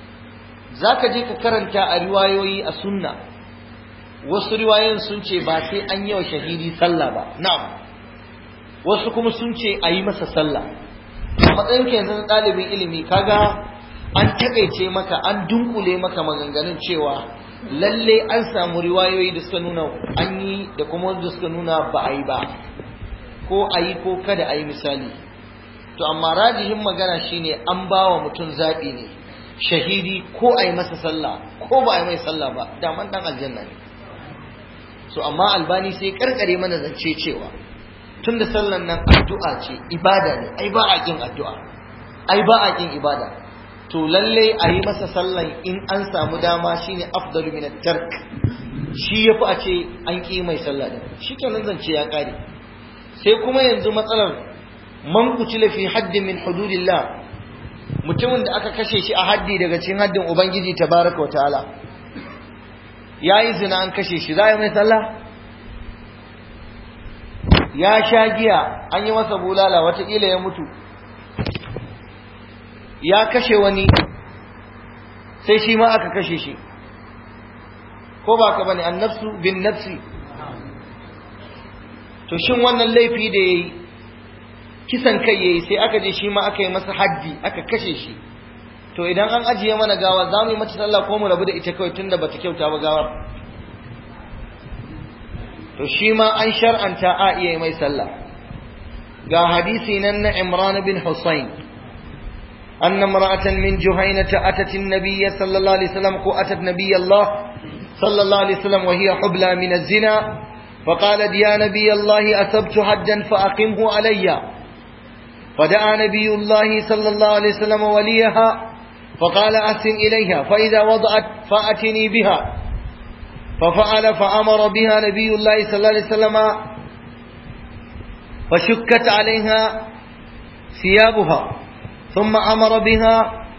zaka je ka karanta a riwayoyi a sunna, wasu riwayoyin sun ce ba sai an yi wa shahidi sallah ba, na'am, wasu kuma sun ce a yi masa sallah. A matsayin ka yanzu ɗalibin ilimi kaga an takaice maka, an dunkule maka maganganun cewa lalle an samu riwayoyi da suka nuna an yi da kuma wanda suka nuna ba a yi ba, ko a yi ko kada a yi misali. To amma rajihin magana shine an ba wa mutum zaɓi ne, shahidi ko a yi masa sallah ko ba a yi mai sallah ba, daman ɗan aljanna ne. So amma Albani sai karkare mana zance cewa tunda sallan nan addu'a ce, ibada ne, ai ba a kin addu'a, ai ba a kin ibada, to lalle a yi masa sallan in an samu dama shine afdalu min at-tark, shi yafi a ce an ki mai sallah din, shikenan zance ya kare. Sai kuma yanzu matsalar man kutila fi haddin min hududillah, mutumin da aka kashe shi a haddi daga cikin haddin ubangiji tabaraka wa ta'ala, yayi zina an kashe shi, za a yi mai sallah? Ya sha giya an yi masa bulala watakila ya mutu, ya kashe wani sai shi ma aka kashe shi, ko ba ka bane, annafsu bin nafsi. To shin wannan laifi da yayi kisan kai yayi sai aka je shi ma aka yi masa haddi aka kashe shi, to idan an ajiye mana gawa za mu yi mata sallah ko mu rabu da ita kawai tunda bata kyauta ba gawar? To shi ma an shar'anta a iya mai sallah. Ga hadisi nan na Imran bin Husayn, anna imra'atan min Juhaynata atat an-nabiy sallallahu alaihi wasallam ko atat nabiy Allah sallallahu alaihi wasallam wa hiya hubla min az-zina فقالت يا نبي الله أصبت حدا فأقمه علي فدعا نبي الله صلى الله عليه وسلم وليها فقال أحسن إليها فإذا وضعت فأتني بها ففعل فأمر بها نبي الله صلى الله عليه وسلم فشكت عليها ثيابها ثم أمر بها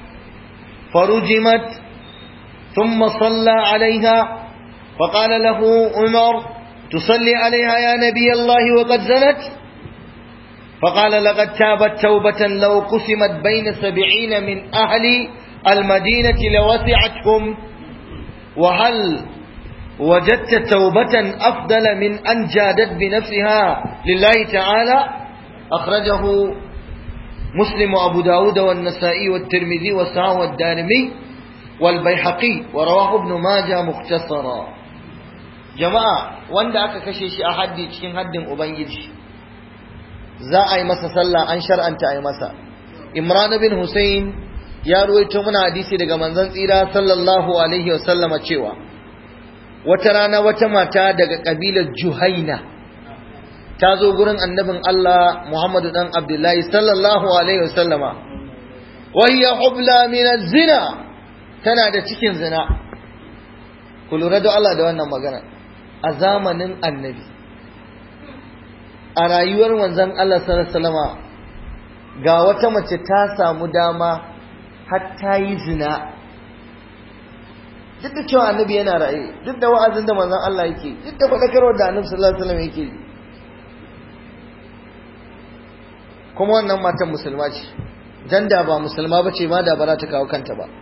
فرجمت ثم صلى عليها فقال له عمر تصلي عليها يا نبي الله وقد زنت؟ فقال لقد تابت توبة لو قسمت بين سبعين من أهل المدينة لوسعتهم وهل وجدت توبة أفضل من أن جادت بنفسها لله تعالى؟ أخرجه مسلم وأبو داود والنسائي والترمذي والسعى والدارمي والبيحقي ورواه ابن ماجه مختصرا. Jama'a wanda aka kashe shi a haddi cikin haddin Ubangiji za a yi masa sallah, an shar'anta a yi masa. Imran bin Husayn ya ruwaito mana hadisi daga manzon tsira sallallahu alaihi wasallama cewa wata rana wata mata daga kabilar Juhaina ta zo gurin annabin Allah Muhammadu dan Abdullahi sallallahu alaihi wasallama wa hiya hubla min az-zina, tana da cikin zina. Ku lura da Allah da wannan magana. A zamanin annabi, a rayuwar manzon Allah sallallahu alaihi wasallama, ga wata mace ta samu dama har ta yi zina, duk da cewa annabi yana raye, duk da wa'azin da manzon Allah yake, duk da faɗakarwar da annabi sallallahu alaihi wasallam yake, kuma wannan matan musulma ce, dan da ba musulma bace ma da ba za ta kawo kanta ba.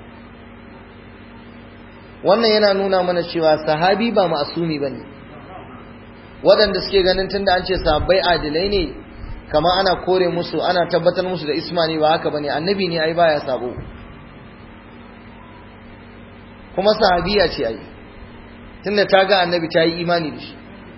Wannan yana nuna mana cewa sahabi ba ma'asumi bane. Waɗanda suke ganin tunda an ce sahabbai adilai ne, kama ana kore musu, ana tabbatar musu da isma ne, ba haka bane. Annabi ne ai baya sabo, kuma sahabiya ce ai, tunda ta ga annabi ta yi imani da shi.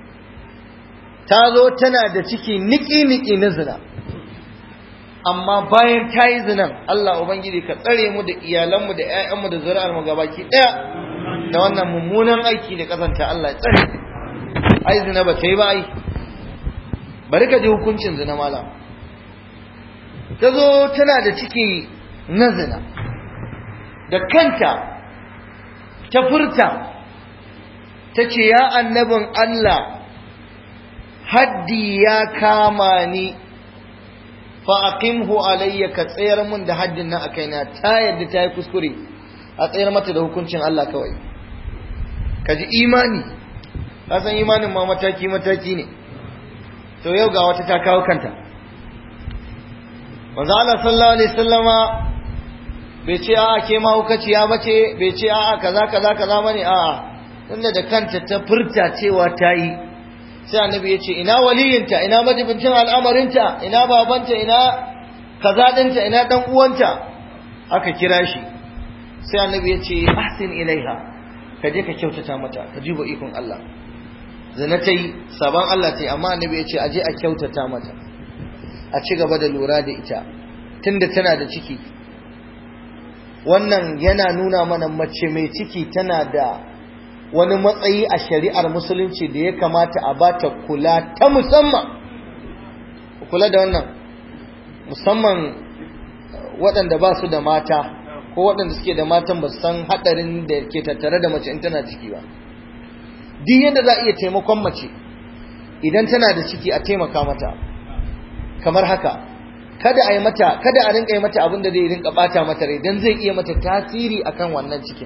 Ta zo tana da ciki niki-niki na zina, amma bayan ta yi zinan, Allah Ubangiji ka tsare mu da iyalanmu da 'ya'yanmu da zuri'armu gabaki ɗaya da wannan mummunan aiki da kazanta. Allah ya tsare. Ai zina ba ta yi ba ai, bari ka ji hukuncin zina malam. Ta zo tana da ciki na zina, da kanta ta furta ta ce ya annabin Allah, haddi ya kama ni fa aqimhu alayya, ka tsayar mun da haddin nan akai na. Ta yadda ta yi kuskure, a tsayar mata da hukuncin Allah kawai. Kaji imani, ka san imanin ma mataki mataki ne. To yau ga wata ta kawo kanta. Manzo Allah sallallahu alaihi wasallama bai ce a'a ke mahaukaciya bace, bai ce a'a kaza kaza kaza bane, a'a tunda da kanta ta furta cewa ta yi, sai annabi ya ce ina waliyinta, ina majibincin al'amarinta, ina babanta, ina kaza dinta, ina dan uwanta. Aka kira shi, sai annabi ya ce ahsin ilaiha, ka je ka kyautata mata, ka jibo ikon Allah. Zina ta yi, sabon Allah ta yi, amma annabi ya ce a je a kyautata mata, a ci gaba da lura da ita tunda tana da ciki. Wannan yana nuna mana mace mai ciki tana da wani matsayi a shari'ar musulunci da ya kamata a bata kula ta musamman. Kula da wannan, musamman waɗanda ba su da mata ko waɗanda suke da matan ba su san haɗarin da ke tattare da mace in tana ciki ba. Duk yadda za a iya taimakon mace idan tana da ciki, a taimaka mata kamar haka. Kada a yi mata, kada a rinka yi mata abin da zai rinka bata mata rai, dan zai iya mata tasiri akan wannan cikin.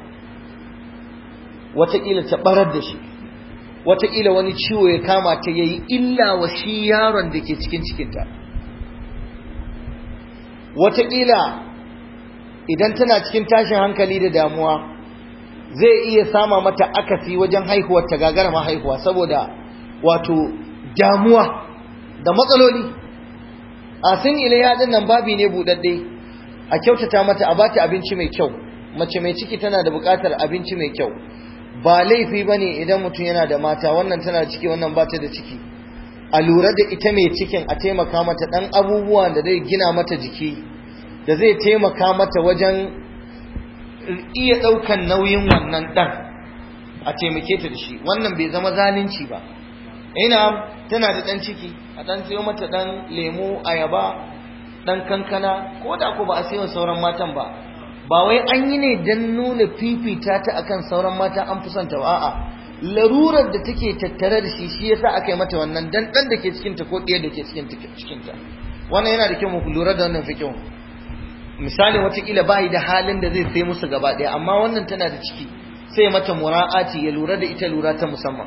Wataƙila ta barar da shi, wataƙila wani ciwo ya kama ta yayi illa wa shi yaron da ke cikin cikinta. Wataƙila idan tana cikin tashin hankali da damuwa zai iya sama mata akasi wajen haihuwar ta gagara ma haihuwa, saboda wato damuwa da matsaloli. Asin ilayya din nan babi ne budadde, a kyautata mata, a bata abinci mai kyau. Mace mai ciki tana da buƙatar abinci mai kyau. Ba laifi bane idan mutum yana da mata, wannan tana da ciki wannan bata da ciki, a lura da ita mai cikin, a taimaka mata dan abubuwan da zai gina mata jiki, da zai taimaka mata wajen iya daukan nauyin wannan dan, a taimake ta da shi. Wannan bai zama zalunci ba. Ina tana da dan ciki, a dan sayo mata dan lemu, ayaba, dan kankana, ko da ko ba a sayo sauran matan ba. Ba wai an yi ne dan nuna fifita ta akan sauran mata, an fi son ta ba, a'a larurar da take tattare da shi shi yasa aka yi mata wannan, dan dan da ke cikin ta ko ɗiyar da ke cikin cikin ta. Wannan yana da kyau mu lura da wannan fikin. Misali watakila bai da halin da zai sai musu gaba ɗaya, amma wannan tana da ciki, sai mata mura'ati, ya lura da ita lura ta musamman.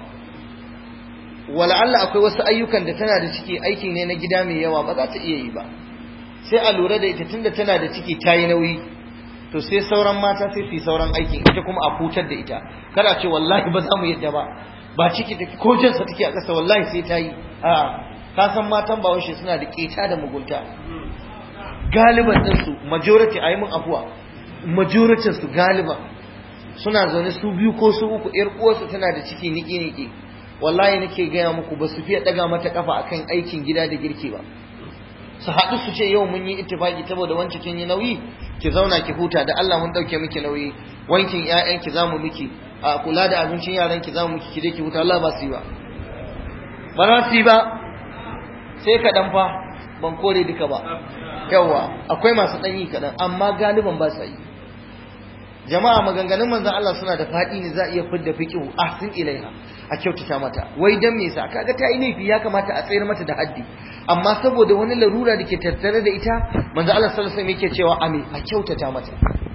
Wala Allah akwai wasu ayyukan da tana da ciki, aikin ne na gida mai yawa, ba za ta iya yi ba, sai a lura da ita tunda tana da ciki ta yi nauyi, to sai sauran mata sai su yi sauran aikin, ita kuma a hutar da ita. Kada ce wallahi ba za mu yadda ba, ba ciki take ko jinsa take a ƙasa, wallahi sai ta yi. A ka san matan Bahaushe suna da ƙeta da mugunta. Galiban ɗinsu majority, a yi min afuwa, majority su galiban suna zaune su biyu ko su uku, ƴar uwarsu tana da ciki niki-niki. Wallahi nake gaya muku, ba su fiye ɗaga mata kafa akan aikin gida da girki ba. Su haɗu su ce yau mun yi ittifaki saboda wancan kin yi nauyi, ki zauna ki huta, da Allah mun ɗauke miki nauyi, wankin ƴaƴan ki zamu miki, a kula da abincin yaran ki zamu miki, ki je ki huta. Allah ba su yi ba, ba za su yi ba. Sai kaɗan fa, ban kore duka ba, yawa akwai masu ɗanyi kaɗan, amma galiban ba sa yi. Jama'a maganganun manzon Allah suna da faɗi ne, za a iya fidda fiqhu ahsin ilaiha, a kyautata mata. Wai dan me yasa? Kaga ta yi laifi, ya kamata a tsayar mata da haddi, amma saboda wani larura da ke tattare da ita, manzon Allah sallallahu alaihi wasallam yake cewa ame a kyautata mata,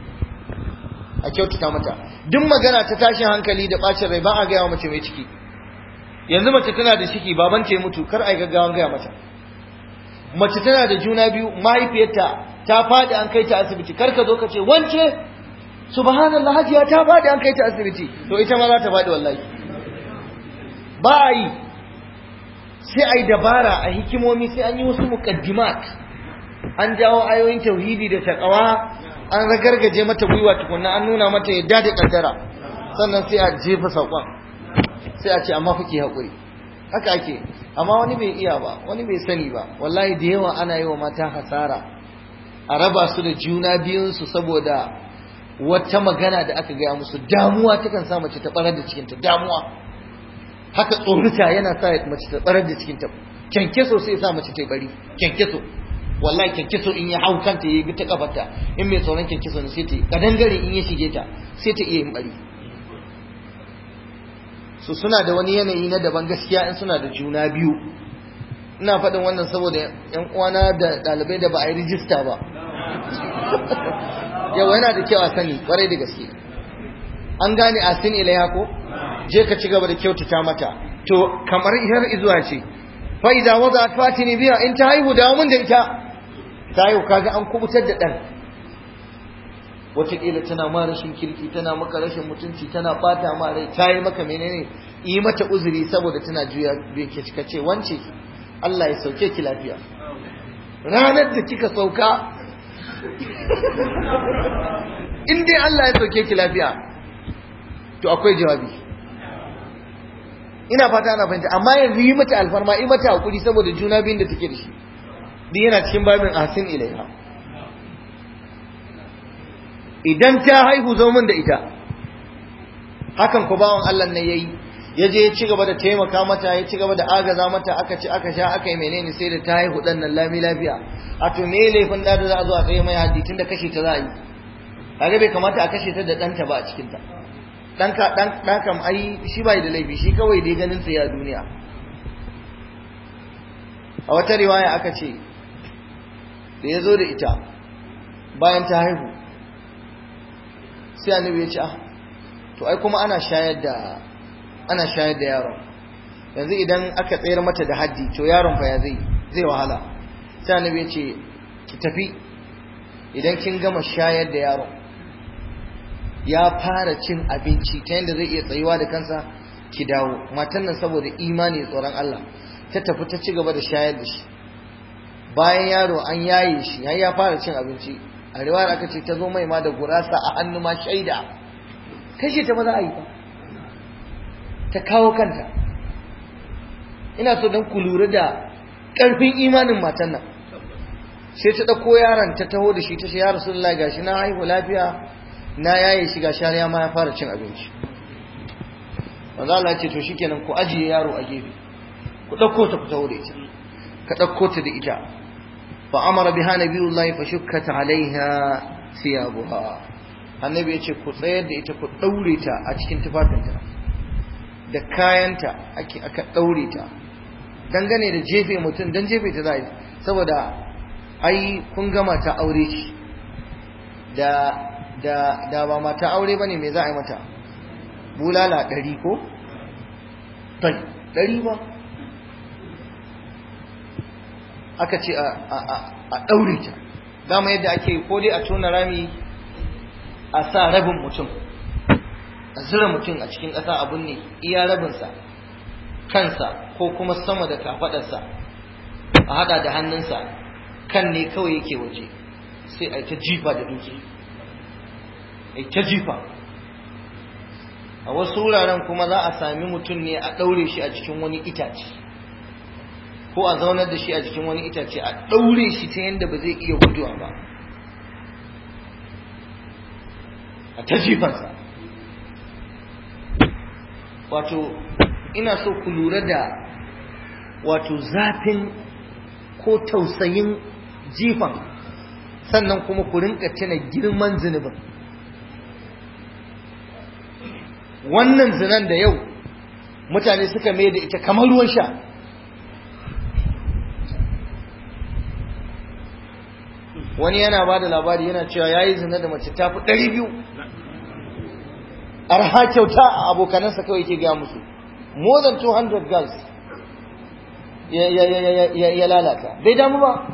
a kyautata mata. Duk magana ta tashin hankali da bacin rai ba a gaya wa mace mai ciki. Yanzu mace tana da ciki, baban ta ya mutu, kar ai gaggawan gaya mata. Mace tana da juna biyu, mahaifiyarta ta faɗi an kai ta asibiti, kar ka zo ka ce wance subhanallah hajiya ta faɗi an kai ta asibiti, to ita ma za ta faɗi wallahi. Ba a yi, sai a yi dabara, a hikimomi, sai an yi wasu muqaddimat, an jawo ayoyin tauhidi da taqwa, an ragargaje mata gwiwa tukunna, an nuna mata yadda da kaddara, sannan sai a jefa saƙon, sai a ce amma kuke haƙuri. Haka ake, amma wani bai iya ba, wani bai sani ba. Wallahi da yawa ana yi wa mata hasara, a raba su da juna biyunsu saboda wata magana da aka gaya musu. Damuwa takan sa mace ta barar da cikinta, damuwa. Haka tsorita yana sa mace ta barar da cikinta. Kyankyaso sai sa mace ta bari, kyankyaso. Wallahi kyankyaso in ya hau kanta ya bi ta kafarta, in mai tsoron kyankyaso ne sai ta yi, kadangare in ya shige ta sai ta iya yin bari. So suna da wani yanayi na daban gaskiya in suna da juna biyu. Ina faɗin wannan saboda ƴan uwana da ɗalibai da ba a yi rijista ba. Yawa yana da kyau a sani ƙwarai da gaske. An gane asin ilaiha ko? Je ka ci gaba da kyautata mata. To kamar har izuwa ce. Fa idza wada'at fatini biha, in ta haihu da mun da ita. Ta haihu kaga an kubutar da ɗan. wataƙila tana ma rashin kirki, tana maka rashin mutunci, tana ɓata ma rai, ta yi maka menene, yi mata uzuri saboda tana juya biyu ke cika ce wance Allah ya sauke ki lafiya. Ranar da kika sauka in dai Allah ya sauke ki lafiya to akwai jawabi. Ina fata ana fahimta, amma yanzu yi mata alfarma, yi mata hakuri saboda juna biyun da take da shi, duk yana cikin babin ahsin ilaiha. Idan ta haihu zo min da ita. Hakan ko bawan Allah ne yayi, ya je ya ci gaba da taimaka mata, ya ci gaba da agaza mata, aka ci aka sha aka yi menene sai da ta haihu dan nan lami lafiya. A to me laifin da za a zo a tsaye mai haddi tunda kashe ta za a yi? Kaga bai kamata a kashe ta da danta ba a cikin ta. Danka dan dan kam ai shi bai da laifi, shi kawai dai ganin sa ya duniya. A wata riwaya aka ce da ya zo da ita bayan ta haihu sai annabi ya ce ah to ai kuma ana shayar da ana shayar da yaron, yanzu idan aka tsayar mata da haddi to yaron fa ya zai zai wahala. Sai annabi ya ce ki tafi, idan kin gama shayar da yaron ya fara cin abinci ta yanda zai iya tsayuwa da kansa ki dawo. Matan nan saboda imani tsoron Allah ta tafi ta ci gaba da shayar da shi. Bayan yaro an yaye shi har ya fara cin abinci, a riwayar aka ce ta zo mai ma da gurasa a hannu ma shaida, kashe ta ba za a yi ba, ta kawo kanta. Ina so don ku lura da ƙarfin imanin matan nan. Sai ta ɗauko yaron ta taho da shi, ta ce ya Rasulullahi gashi na haihu lafiya, na yaye shi gashi har ya ma ya fara cin abinci. Manzo Allah ya ce to shikenan ku ajiye yaro a gefe, ku ɗauko ta ku taho da ita. Ka ɗauko ta da ita. Fa amara biha nabiyullahi fa shukkat alaiha thiyabuha. Annabi ya ce ku tsayar da ita, ku ɗaure ta a cikin tufafinta da kayanta, ake aka ɗaure ta. Dangane da jefe mutum, dan jefe ta za yi, saboda ai kun ga mata aure ce, da da da ba mata aure bane me za a yi mata? Bulala ɗari ko? Tai ɗari ba. Aka ce a ɗaure ta. Dama yadda ake ko dai a tona rami a sa rabin mutum, a zira mutum a cikin ƙasa abun ne iya rabinsa, kansa ko kuma sama da kafaɗarsa, a haɗa da hannunsa, kan ne kawai yake waje, sai a ta jifa da duki, a ta jifa. A wasu wuraren kuma za a sami mutum ne a ɗaure shi a cikin wani itace, ko a zaunar da shi a cikin wani itace a ɗaure shi ta yadda ba zai iya guduwa ba, a ta jifansa. Wato ina so ku lura da wato zafin ko tausayin jifan, sannan kuma ku rinka tuna girman zunubin. Wannan zinan da yau mutane suka mai da ita kamar ruwan sha. Wani yana ba da labari yana cewa ya yi zina da mace ta fi ɗari biyu, arha kyauta a abokanansa kawai ke gaya musu, more than two hundred girls ya lalata, bai damu ba,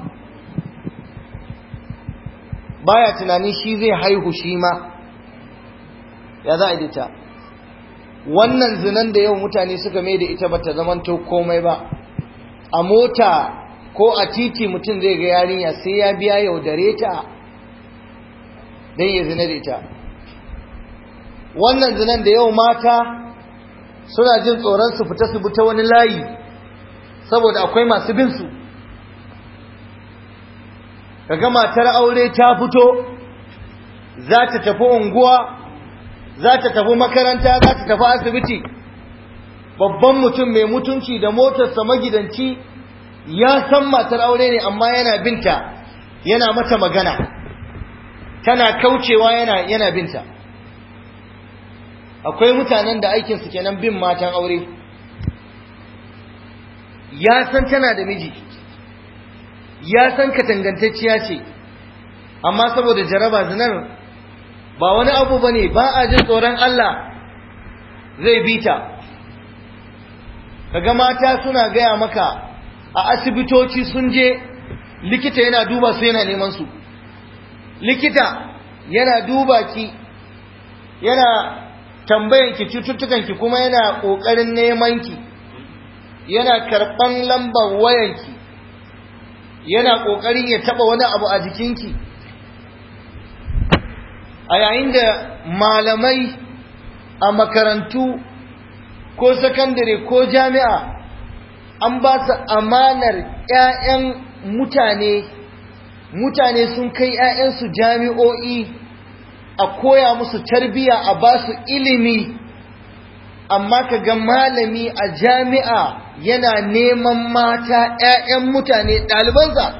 baya tunanin shi zai haihu shi ma, ya za a yi ta. Wannan zinan da yau mutane suka mai da ita bata zamanto komai ba. A mota ko a titi mutum zai ga yarinya sai ya biya yaudare ta don ya zina da ita. Wannan zinan da yau mata suna jin tsoron su fita su bi ta wani layi saboda akwai masu bin su. Kaga matar aure ta fito za ta tafi unguwa, za ta tafi makaranta, za ta tafi asibiti, babban mutum mai mutunci da motarsa magidanci ya san matar aure ne amma yana binta, yana mata magana, tana kaucewa yana yana binta. Akwai mutanen da aikinsu kenan bin matan aure, ya san tana da miji, ya san katangantacciya ce, amma saboda jaraba zinar ba wani abu bane, ba a jin tsoron Allah zai bita. Kaga mata suna gaya maka a asibitoci sun je, likita yana duba su yana neman su, likita yana duba ki, yana tambayan ki cututtukan ki, kuma yana kokarin neman ki, yana karban lambar wayan ki, yana kokarin ya taba wani abu a jikin ki, a yayin da malamai a makarantu ko sakandare ko jami'a an ba su amanar ƴaƴan mutane mutane sun kai ƴaƴansu jami'o'i a koya musu tarbiya, a ba su ilimi, amma kaga malami a jami'a yana neman mata ƴaƴan mutane ɗalibansa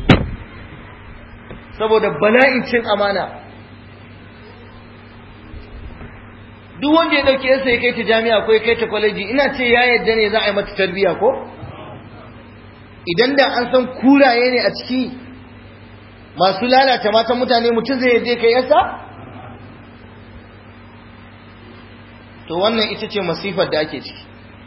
saboda bala'in cin amana. duk wanda ya dauke yarsa ya kai ta jami'a ko ya kai ta kwaleji, ina ce ya yadda ne za a yi mata tarbiya ko? Idan da an san kuraye ne a ciki masu lalata matan mutane, mutum zai yadda kai yarsa? To wannan ita ce masifar da ake ciki.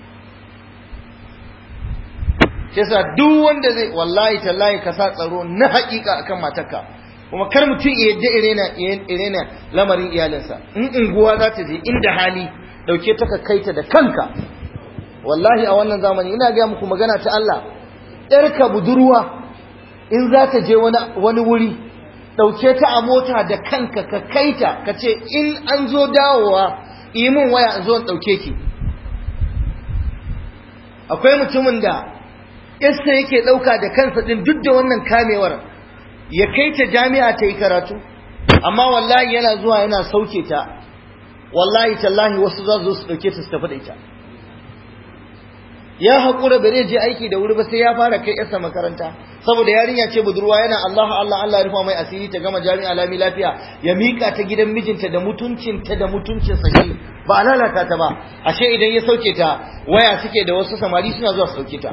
Yasa duk wanda zai, wallahi tallahi ka sa tsaro na hakika akan matarka, kuma kar mutum ya yadda irena irena lamarin iyalinsa. In unguwa za ta je inda hali, dauke ta ka kaita da kanka. Wallahi a wannan zamani ina ga muku magana ta Allah, yarka budurwa in za ta je wani wani wuri, dauke ta a mota da kanka ka kaita, ka ce in an zo dawowa yi min waya in zo in dauke ki. Akwai mutumin da yarsa yake dauka da kansa din, duk da wannan kamewar, ya kai ta jami'a ta yi karatu, amma wallahi yana zuwa yana sauke ta, wallahi tallahi wasu za su zo su dauke ta su tafi da ita. Ya haƙura ba zai je aiki da wuri ba sai ya fara kai yarsa makaranta, saboda yarinya ce budurwa, yana Allah Allah Allah ya rufa mai asiri ta gama jami'a lami lafiya, ya mika ta gidan mijinta da mutuncinta da mutuncin sa, shi ba lalata ta ba. Ashe idan ya sauke ta, waya suke da wasu samari suna zuwa su sauke ta.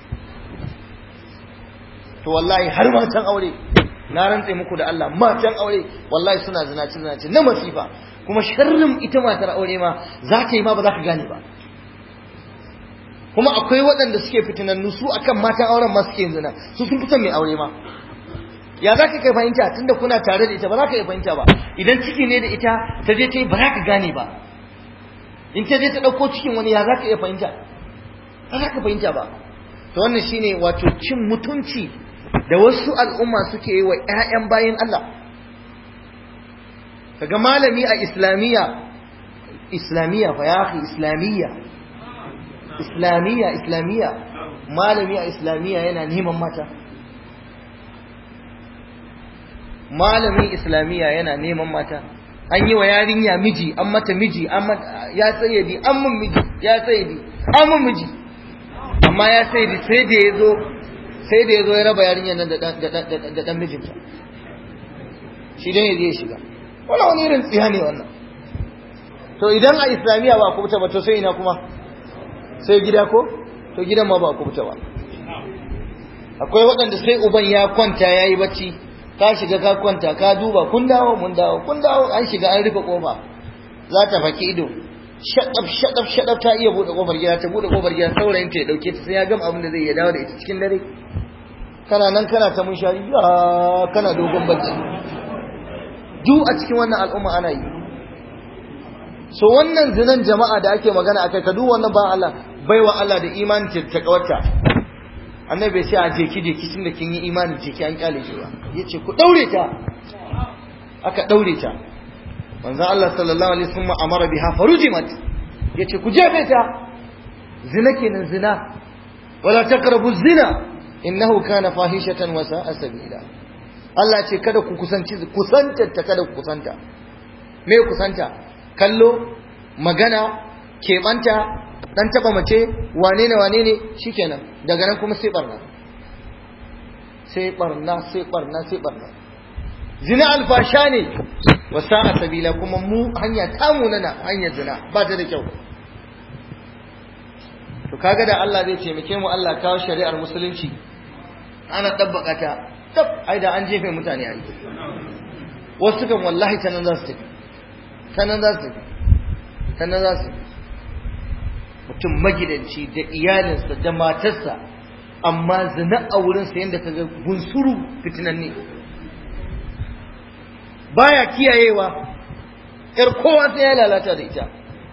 To wallahi har matan aure, na rantse muku da Allah, matan aure wallahi suna zinaci zinaci na masifa, kuma sharrin ita matar aure ma za ta yi ma ba za ka gane ba. Kuma akwai waɗanda suke fitinannu su akan matan auren ma suke zina, su sun fi son mai aure ma. Ya za ka kai fahimta tunda kuna tare da ita, ba za ka yi fahimta ba. Idan ciki ne da ita ta je ta yi, ba za ka gane ba. In ta je ta ɗauko cikin wani, ya za ka iya fahimta? Ba za ka fahimta ba. To wannan shine wato cin mutunci da wasu al'umma suke yi wa ‘ya'yan bayin Allah. Kaga malami a islamiyya, islamiyya fa ya fi islamiyya, islamiyya, islamiyya, malami a islamiyya yana neman mata. Malamin islamiyya yana neman mata. An yi wa yarinya miji, an mata miji, an mata, ya sayyadi, an mun miji, ya sayyadi, an mun miji. Amma ya sayyadi sai da ya zo sai da ya zo ya raba yarinyar nan da ɗan mijinta, shi dai ya je ya shiga. Wala wani irin tsiya ne wannan. To idan a islamiyya ba kubuta ba, to sai ina kuma? Sai gida ko? To gidan ma ba kubuta ba. Akwai waɗanda sai uban ya kwanta ya yi bacci, ka shiga ka kwanta ka duba, kun dawo mun dawo, kun dawo, an shiga an rufe ƙofa, za ta faki ido, shaɗaf shaɗaf shaɗaf ta iya buɗe ƙofar gida, ta buɗe ƙofar gida, saurayin ta ya ɗauke ta sai ya gama abin da zai ya dawo da ita cikin dare. Kana nan kana ta munshari, ya kana dogon bacci. Duk a cikin wannan al'umma ana yi. So wannan zinan jama'a da ake magana akai, ka duk wannan ba Allah, baiwa Allah da imani ta kawarta. Annabi bai ce a je ki je ki tunda kin yi imani je ki an kyale shi ba. Yace ku daure ta. Aka daure ta. Manzo Allah sallallahu alaihi wasallam amara biha farujimat. Yace ku jefe ta. Zina kenan zina. Wala taqrabu zina. Innahu kana fahishatan wa sa'a sabila. Allah ce kada ku kusanci kusantar ta, kada ku kusanta. Me kusanta? Kallo, magana, keɓanta, dan taba mace, wane ne wane ne, shikenan. Daga nan kuma sai barna. Sai barna, sai barna, sai barna. Zina alfasha ne wa sa'a sabila, kuma mu hanya ta munana, hanyar zina ba ta da kyau. To kaga da Allah zai taimake mu, Allah kawo shari'ar musulunci ana dabbaka ta, tab ai da an jefe mutane ai. Wasu kan wallahi tanan za su tafi, tanan za su tafi, tanan za su. Mutum magidanci da iyalinsa da matarsa, amma zina a wurinsa yadda kaga gunsuru fitinan ne. baya kiyayewa, yar kowa sai ya lalata da ita.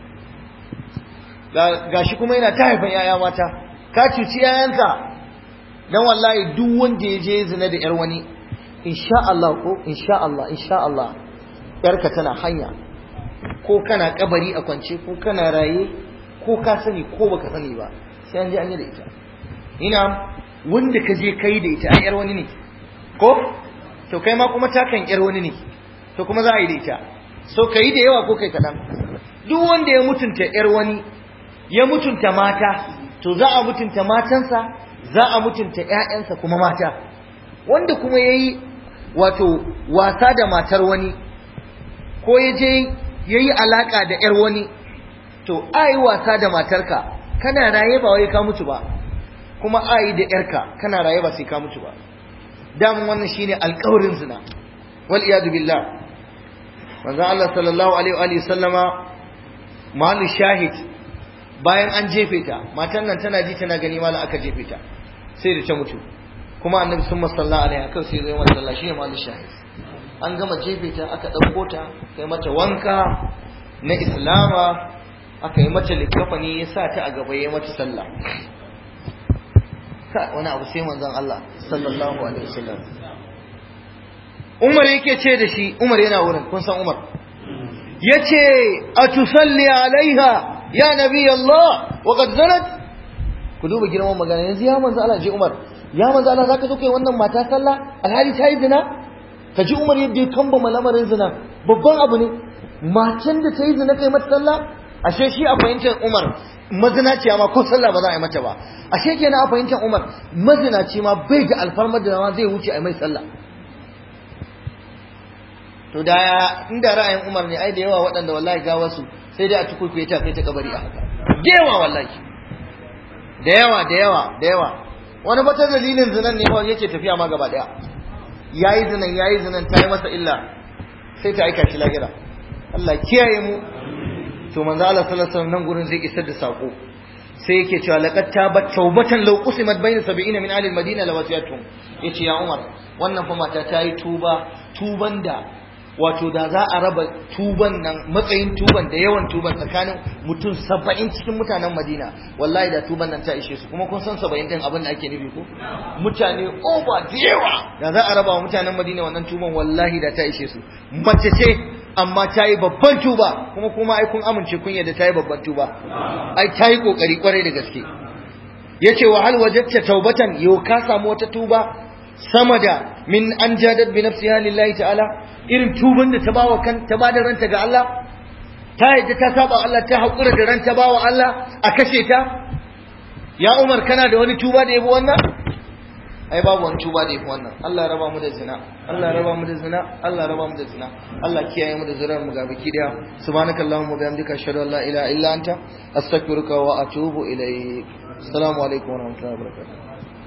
Gashi kuma yana ta haifan yaya mata, ka cuci yayanka. Dan wallahi duk wanda ya je zina da yar wani, insha Allah ko insha Allah insha Allah yarka tana hanya, ko kana kabari a kwance, ko kana raye, ko ka sani ko baka sani ba, sai an je an yi da ita. Ina wanda ka je kai da ita a yar wani ne ko to kai ma kuma takan yar wani ne, to kuma za a yi da ita. So kai da yawa ko kai kaɗan. Duk wanda ya mutunta yar wani, ya mutunta mata, to za a mutunta matansa, za a mutunta ƴaƴansa kuma mata. Wanda kuma yayi wato wasa da matar wani, ko ya je yayi alaka da yar wani, to ai wasa da matarka kana raye ba wai ka mutu ba, kuma ai da yarka kana raye ba sai ka mutu ba. damun wannan shine alƙawarin zina wal iyad billah. manzo Allah sallallahu alaihi wa sallama malu shahid, bayan an jefe ta, matan nan tana ji tana gani mala aka jefe ta sai da ta mutu, kuma annabi sun sallallahu alaihi akan sai zai mata sallah, shine malu shahid. an gama jefe ta aka dauko ta, kai mata wanka na islama, aka yi mata likafani, ya sa ta a gaba ya mata sallah. ka wani abu sai manzon Allah sallallahu alaihi wasallam. Umar yake ce da shi, Umar yana wurin, kun san Umar, yace atusalli alaiha ya nabi Allah wa qad zanat. ku duba girman magana, yanzu ya manzo Allah, je Umar, ya manzo Allah zaka zo kai wannan mata sallah alhali ta yi zina? ka ji Umar yadda ya kamba lamarin zina, babban abu ne. Matan da ta yi zina kai mata sallah? Ashe shi a fahimtar Umar mazinaciya ma ko sallah ba za a yi mata ba. Ashe kenan a fahimtar Umar mazinaci ma bai ga alfarmar da ma zai wuce a mai sallah. To da inda ra'ayin Umar ne, ai da yawa waɗanda wallahi ga wasu sai dai a tukurkuye ta kai ta kabari a haka. Da yawa wallahi, da yawa da yawa da yawa. Wani bata dalilin zinan ne kawai yake tafiya ma gaba daya. Yayi zinan yayi zinan ta yi masa illa, sai ta aika shi lahira. Allah kiyaye mu. To manzo Allah sallallahu alaihi wasallam nan gurin zai isar da sako, sai yake cewa laqad tabat tawbatan law qusimat bayna sab'ina min ahli al-madina lawasiyatuhum. Yace ya Umar, wannan fa mata ta yi tuba, tuban da wato da za a raba tuban nan, matsayin tuban da yawan tuban tsakanin mutum saba'in cikin mutanen Madina, wallahi da tuban nan ta ishe su. Kuma kun san saba'in din abin da ake nufi ko? Mutane over da yawa, da za a raba wa mutanen Madina wannan tuban, wallahi da ta ishe su. Mace ce amma ta yi babban tuba, kuma kuma ai kun amince kun yadda ta yi babban tuba, ai ta yi kokari kwarai da gaske. Yace wa hal wajadta taubatan, yau ka samu wata tuba sama da min an jadat bi nafsiha lillahi ta'ala, irin tuban da ta bawa kan ta bada ranta ga Allah, ta yadda ta saba Allah, ta hakura da ranta bawa Allah a kashe ta. Ya Umar, kana da wani tuba da yafi wannan? ai babu wani tuba da yafi wannan. Allah raba mu da zina, Allah raba mu da zina, Allah raba mu da zina, Allah kiyaye mu da zirar mu ga baki daya. Subhanakallahumma wa bihamdika ashhadu an la ilaha illa anta astaghfiruka wa atubu ilayk. Assalamu alaikum wa rahmatullahi wa barakatuh.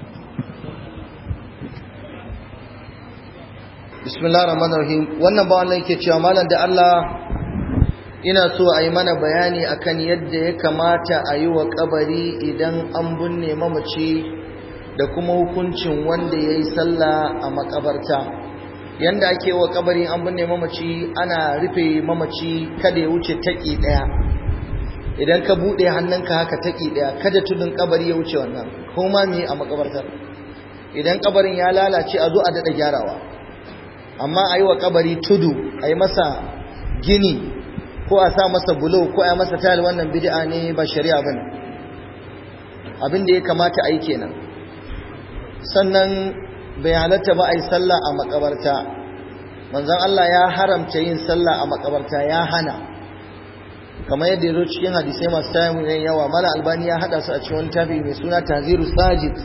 Bismillahir rahmanir rahim. Wannan ba wannan yake cewa malam da Allah ina so a yi mana bayani akan yadda ya kamata a yi wa kabari idan an binne mamaci, da kuma hukuncin wanda ya yi sallah a makabarta. Yanda ake wa kabari an binne mamaci, ana rufe mamaci kada ya wuce taki daya. Idan ka bude hannunka haka taki daya, kada tudun kabari ya wuce wannan, ko ma me a makabartar. Idan kabarin ya lalace a zo a dada gyarawa. Amma a yi wa kabari tudu, a yi masa gini, ko a sa masa bulo, ko a yi masa tayil, wannan bid'a ne, ba shari'a bane. Abin da ya kamata a yi kenan. Sannan bai halatta ba a yi sallah a makabarta. Manzon Allah ya haramta yin sallah a makabarta, ya hana, kamar yadda ya zo cikin hadisai masu tayin yawa. Mala Albani ya hada su a cikin wani tafi mai suna Tahziru Sajid.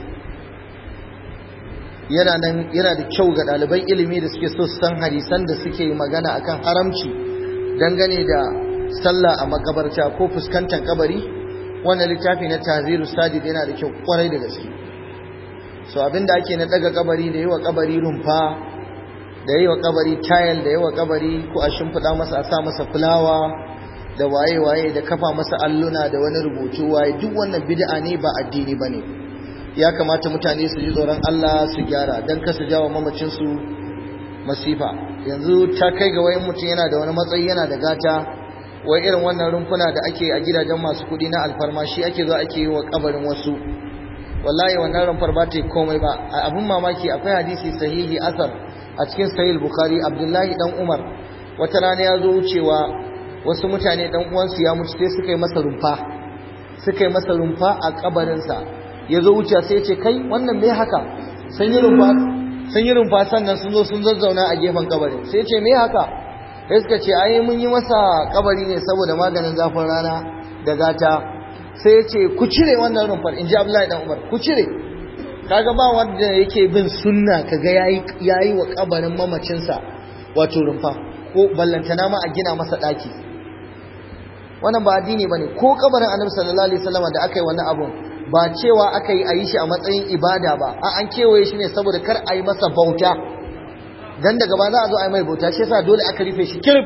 yana nan yana da kyau ga ɗaliban ilimi da suke so su san hadisan da suke magana akan haramci dangane da sallah a makabarta ko fuskantar kabari. Wannan littafi na Tahziru Sajid yana da kyau kwarai da gaske. So abinda ake na daga kabari, da yawa kabari rumfa, da yawa kabari tile, da yawa kabari ko a shimfiɗa masa, a sa masa fulawa da waye waye, da kafa masa alluna da wani rubutu waye, duk wannan bid'a ne, ba addini bane. Ya kamata mutane su ji tsoron Allah su gyara, dan kasa jawo mamacin su masifa. yanzu ta kai ga wayan mutum yana da wani matsayi yana da gata, wai irin wannan rumfuna da ake a gidajen masu kuɗi na alfarma shi ake zo ake yi wa kabarin wasu. Wallahi wannan rumfar ba ta yi komai ba. Abin mamaki akwai hadisi sahihi asar a cikin sahih Bukhari, Abdullahi dan Umar wata rana ya zo wucewa wasu mutane dan uwansu ya mutu sai suka yi masa rumfa suka yi masa rumfa a kabarinsa. Ya zo wuce sai ya ce kai wannan me haka, sun yi rumfa sun yi rumfa sannan sun zo sun zazzauna a gefen kabarin. Sai ya ce me haka, sai suka ce ai mun yi masa kabari ne saboda maganin zafin rana da gata. Sai ya ce ku cire wannan rumfar, in ji Abdullahi dan Umar, ku cire. Kaga ba wanda yake bin sunna kaga yayi yayi wa kabarin mamacinsa wato rumfa, ko ballantana ma a gina masa daki. Wannan ba addini bane. Ko kabarin Annabi sallallahu alaihi wasallam da aka yi wannan abun ba cewa aka yi a yi shi a matsayin ibada ba, a an kewaye shi ne saboda kar a yi masa bauta, dan daga ba za a zo a yi mai bauta, shi yasa dole aka rufe shi kirif.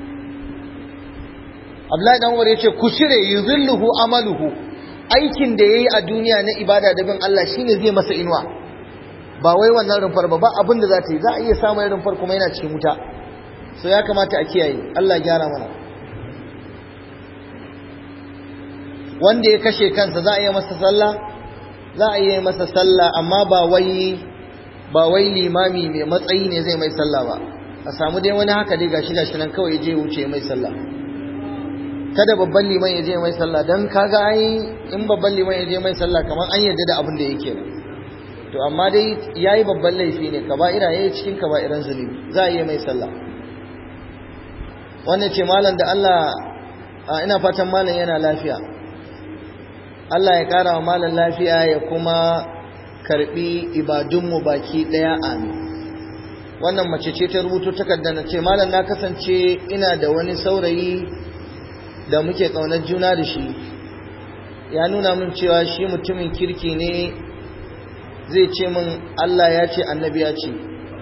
Abdullahi dan Umar yace ku shire yuzilluhu amaluhu, aikin da yayi a duniya na ibada da bin Allah shine zai masa inuwa, ba wai wannan rumfar ba. Ba abin da za ta yi, za a iya samun rumfar kuma yana cikin wuta. So ya kamata a kiyaye. Allah gyara mana. Wanda ya kashe kansa za a yi masa sallah, za a yi masa sallah, amma ba wai ba wai limami mai matsayi ne zai mai sallah ba. A samu dai wani haka dai gashi gashi nan kawai je wuce mai sallah. Kada babban liman ya je mai sallah, dan kaga ai in babban liman ya je mai sallah kamar an yarda da abin da yake ne. To amma dai yayi babban laifi ne, kaba'ira yayi cikin kaba'iran zunubi, za a yi mai sallah. Wannan ce malam da Allah, ina fatan malam yana lafiya. Allah ya kara wa malam lafiya ya kuma karbi ibadunmu baki daya, amin. Wannan mace ce ta rubuto takarda na ce malam na kasance ina da wani saurayi da muke kaunar juna da shi, ya nuna min cewa shi mutumin kirki ne, zai ce min Allah ya ce annabi ya ce,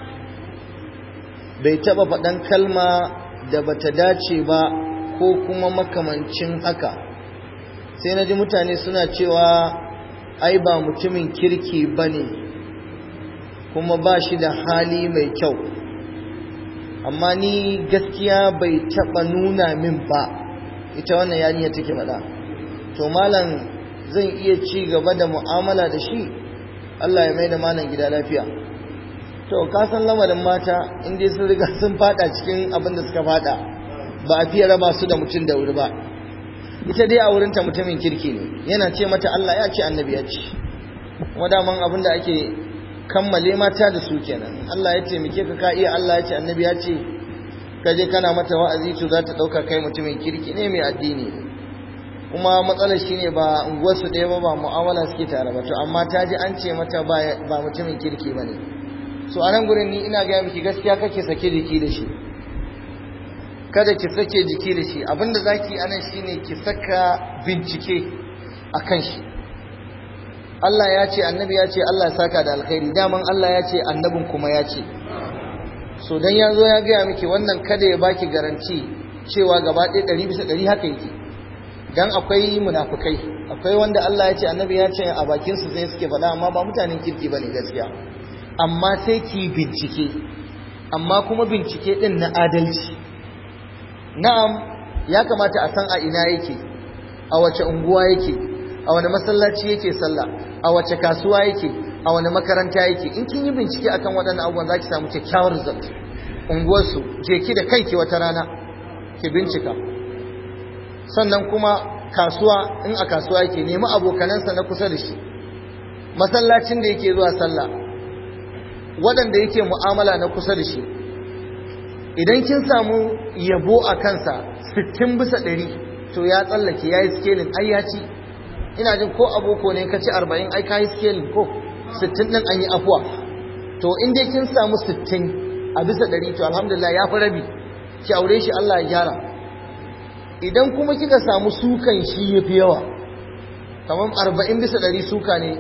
bai taba faɗan kalma da bata dace ba ko kuma makamancin haka. Sai na ji mutane suna cewa ai ba mutumin kirki ba ne, kuma ba shi da hali mai kyau, amma ni gaskiya bai taɓa nuna min ba. Ita wannan yarinya take faɗa. To malam zan iya ci gaba da mu'amala da shi? Allah ya mai da malam gida lafiya. To ka san lamarin mata in dai sun riga sun fada cikin abin da suka fada, ba a fiye raba su da mutum da wuri ba. Ita dai a wurinta mutumin kirki ne, yana ce mata Allah ya ce annabi ya ce, kuma daman abin da ake kammale mata da su kenan. Allah ya taimake ka ka iya Allah ya ce annabi ya ce, ka je kana mata wa'azi to za ta ɗauka kai mutumin kirki ne mai addini. Kuma matsalar shi ne ba unguwarsu ɗaya ba, ba mu'amala suke tare ba, to amma ta ji an ce mata ba mutumin kirki ba ne. So a nan gurin ni ina gaya miki gaskiya kake sake jiki da shi, kada ki sake jiki da shi. Abinda za ki anan shi ne ki saka bincike a kan shi. Allah ya ce annabi ya ce Allah ya saka da alkhairi, daman Allah ya ce annabin kuma ya ce. So dan ya zo ya gaya miki wannan kada ya baki garanti cewa gaba ɗaya ɗari bisa ɗari haka yake. Dan akwai munafukai, akwai wanda Allah ya ce annabi ya ce a bakin su sai suke faɗa, amma ba mutanen kirki bane gaskiya. Amma sai ki bincike, amma kuma bincike din na adalci. Na'am, ya kamata a san a ina yake, a wace unguwa yake, a wani masallaci yake sallah, a wace kasuwa yake, a wani makaranta yake. In kin yi bincike akan waɗannan abubuwan za ki samu kyakkyawar result. Unguwarsu je ki da kanki wata rana ki bincika. Sannan kuma kasuwa, in a kasuwa yake, nemi abokanansa na kusa da shi. Masallacin da yake zuwa sallah, waɗanda yake mu'amala na kusa da shi. Idan kin samu yabo a kansa sittin bisa ɗari, to ya tsallake, ya yi scaling, ai ya ci. Ina jin ko aboko ne ka ci arba'in, ai ka yi scaling ko sittin ɗin an yi afuwa. To in dai kin samu sittin a bisa ɗari, to alhamdulillah ya fi rabi, ki aure shi, Allah ya gyara. Idan kuma kika samu sukan shi ya fi yawa, kamar arba'in bisa ɗari suka ne,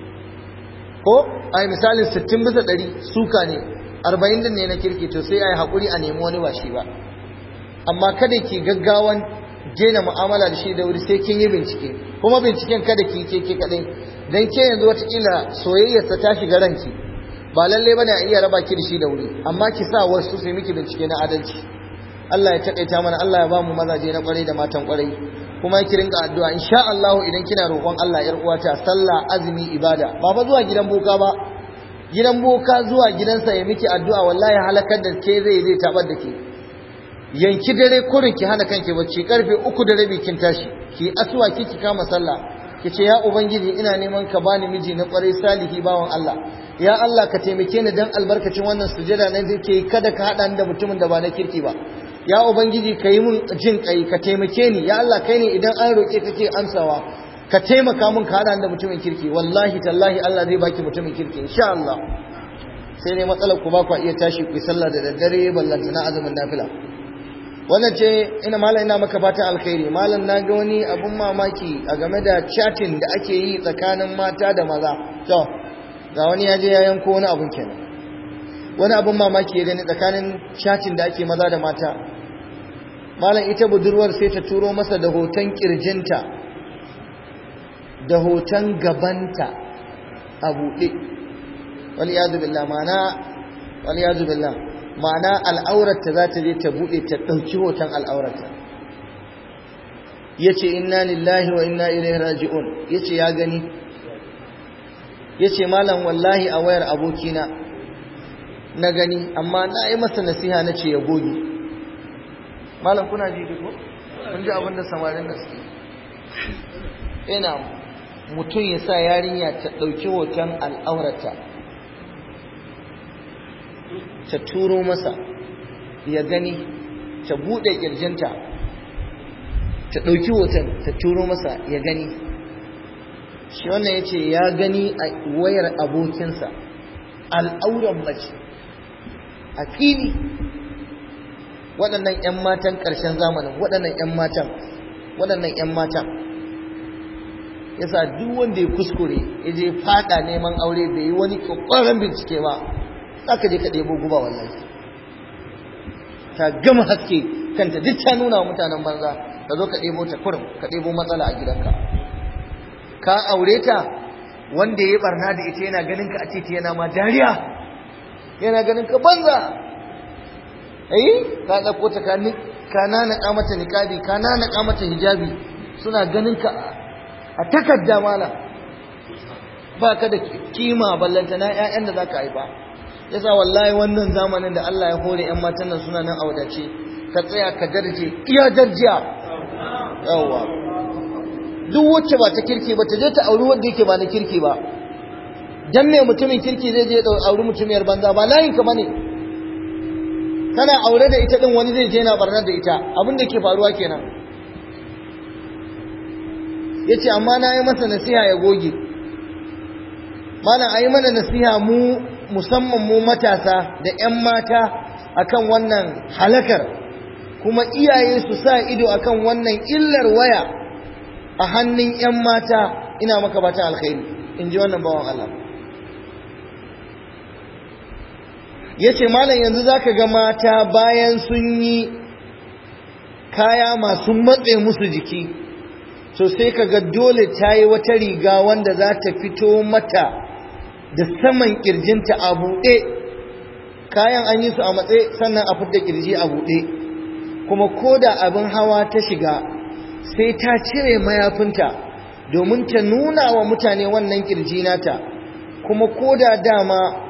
ko ai misalin sittin bisa ɗari suka ne, arba'in din ne na kirki, to sai ai haƙuri a nemi wani ba shi ba. Amma kada ki gaggawan daina mu'amala da shi da wuri, sai kin yi bincike. Kuma binciken kada ki ke ke kaɗai, don ke yanzu watakila soyayyarsa ta shiga ranki, ba lalle bane a iya raba ki da shi da wuri, amma ki sa wasu su yi miki bincike na adalci. Allah ya takaita mana, Allah ya ba mu mazaje na kwarai da matan kwarai. Kuma ki rinka addu'a insha Allah idan kina roƙon Allah yar uwata, sallah, azumi, ibada, ba fa zuwa gidan boka ba. Gidan boka zuwa gidansa ya miki addu'a wallahi halakar da ke zai zai tabar da ke. Yanki dare kurin ki hana kanki bacci, karfe uku da rabi kin tashi, ki asuwa ki ki kama sallah, ki ce ya ubangiji ina neman ka bani miji na kwarai salihi bawan Allah. Ya Allah ka taimake ni dan albarkacin wannan sujada nan da ke, kada ka hada ni da mutumin da ba na kirki ba. Ya ubangiji ka yi mun jin kai, ka taimake ni. Ya Allah kai ne idan an roƙe kake amsawa, ka taimaka mun ka hada ni da mutumin kirki. Wallahi tallahi Allah zai baki mutumin kirki insha Allah. Sai ne matsalar ku ba ku iya tashi ku sallah da daddare ballanta na azumin nafila. Wannan ce ina malam ina maka fatan alkhairi. Malam na ga wani abun mamaki a game da chatting da ake yi tsakanin mata da maza. To ga wani ya je ya yanko wani abun kenan. Wani abun mamaki ya gani tsakanin chatting da ake maza da mata. Malam ita budurwar sai ta turo masa da hoton kirjinta da hoton gabanta a buɗe. Wal iyadu billah, ma'ana wal iyadu billah ma'ana al'aurarta za ta je ta buɗe ta ɗauki hoton al'aurarta. Ya ce inna lillahi wa inna ilaihi raji'un. Ya ce ya gani. Ya ce malam wallahi a wayar abokina na gani, amma na yi masa nasiha na ce ya goge. Malam kuna ji ko? Kun ji abin da samarin da suke. Ina mutum ya sa yarinya ta ɗauki hoton al'aurarta, ta turo masa ya gani, ta buɗe ƙirjinta, ta ɗauki hoton ta turo masa ya gani. Shi wannan ya ce ya gani a wayar abokinsa al'auran mace a fili. Waɗannan 'yan matan ƙarshen zamanin, waɗannan 'yan matan, waɗannan 'yan matan yasa duk wanda ya kuskure ya je fada neman aure bai yi wani ƙwaƙwaran bincike ba, za ka je ka ɗebo guba wallahi. Ta gama haske kanta duk ta nuna wa mutanen banza, ka zo ka ɗebo ta kurum, ka ɗebo matsala a gidanka. Ka aure ta, wanda ya barna da ita yana ganin ka a titi yana ma dariya, yana ganin ka banza. Eh, ka ɗauko ta ka nanaka mata niqabi, ka nanaka mata hijabi, suna ganin ka a takarda mala. Ba ka da kima ballanta na ƴaƴan da zaka haifa. Yasa wallahi wannan zamanin da Allah ya hore ƴan matan nan suna nan a wadace, ka tsaya ka darje iya darjiya. Yawwa. Duk wacce ba ta kirki ba ta je ta auri wanda yake ba na kirki ba. Dan me mutumin kirki zai je ya auri mutumiyar banza, ba layin ka bane. Kana aure da ita din wani zai je na barnar da ita, abin da ke faruwa kenan. Yace amma na yi masa nasiha ya goge. Malam ayi mana nasiha mu musamman mu matasa da ƴan mata akan wannan halakar, kuma iyaye su sa ido akan wannan illar waya a hannun ƴan mata. Ina maka fatan alkhairi, in ji wannan bawan Allah. Yace malam yanzu zaka ga mata bayan sun yi kaya masu matse musu jiki, so sai kaga dole ta yi wata riga wanda za ta fito mata da saman kirjinta a buɗe. Kayan an yi su a matse sannan a fidda kirji a buɗe, kuma ko da abin hawa ta shiga sai ta cire mayafinta domin ta nuna wa mutane wannan kirji nata. Kuma ko da dama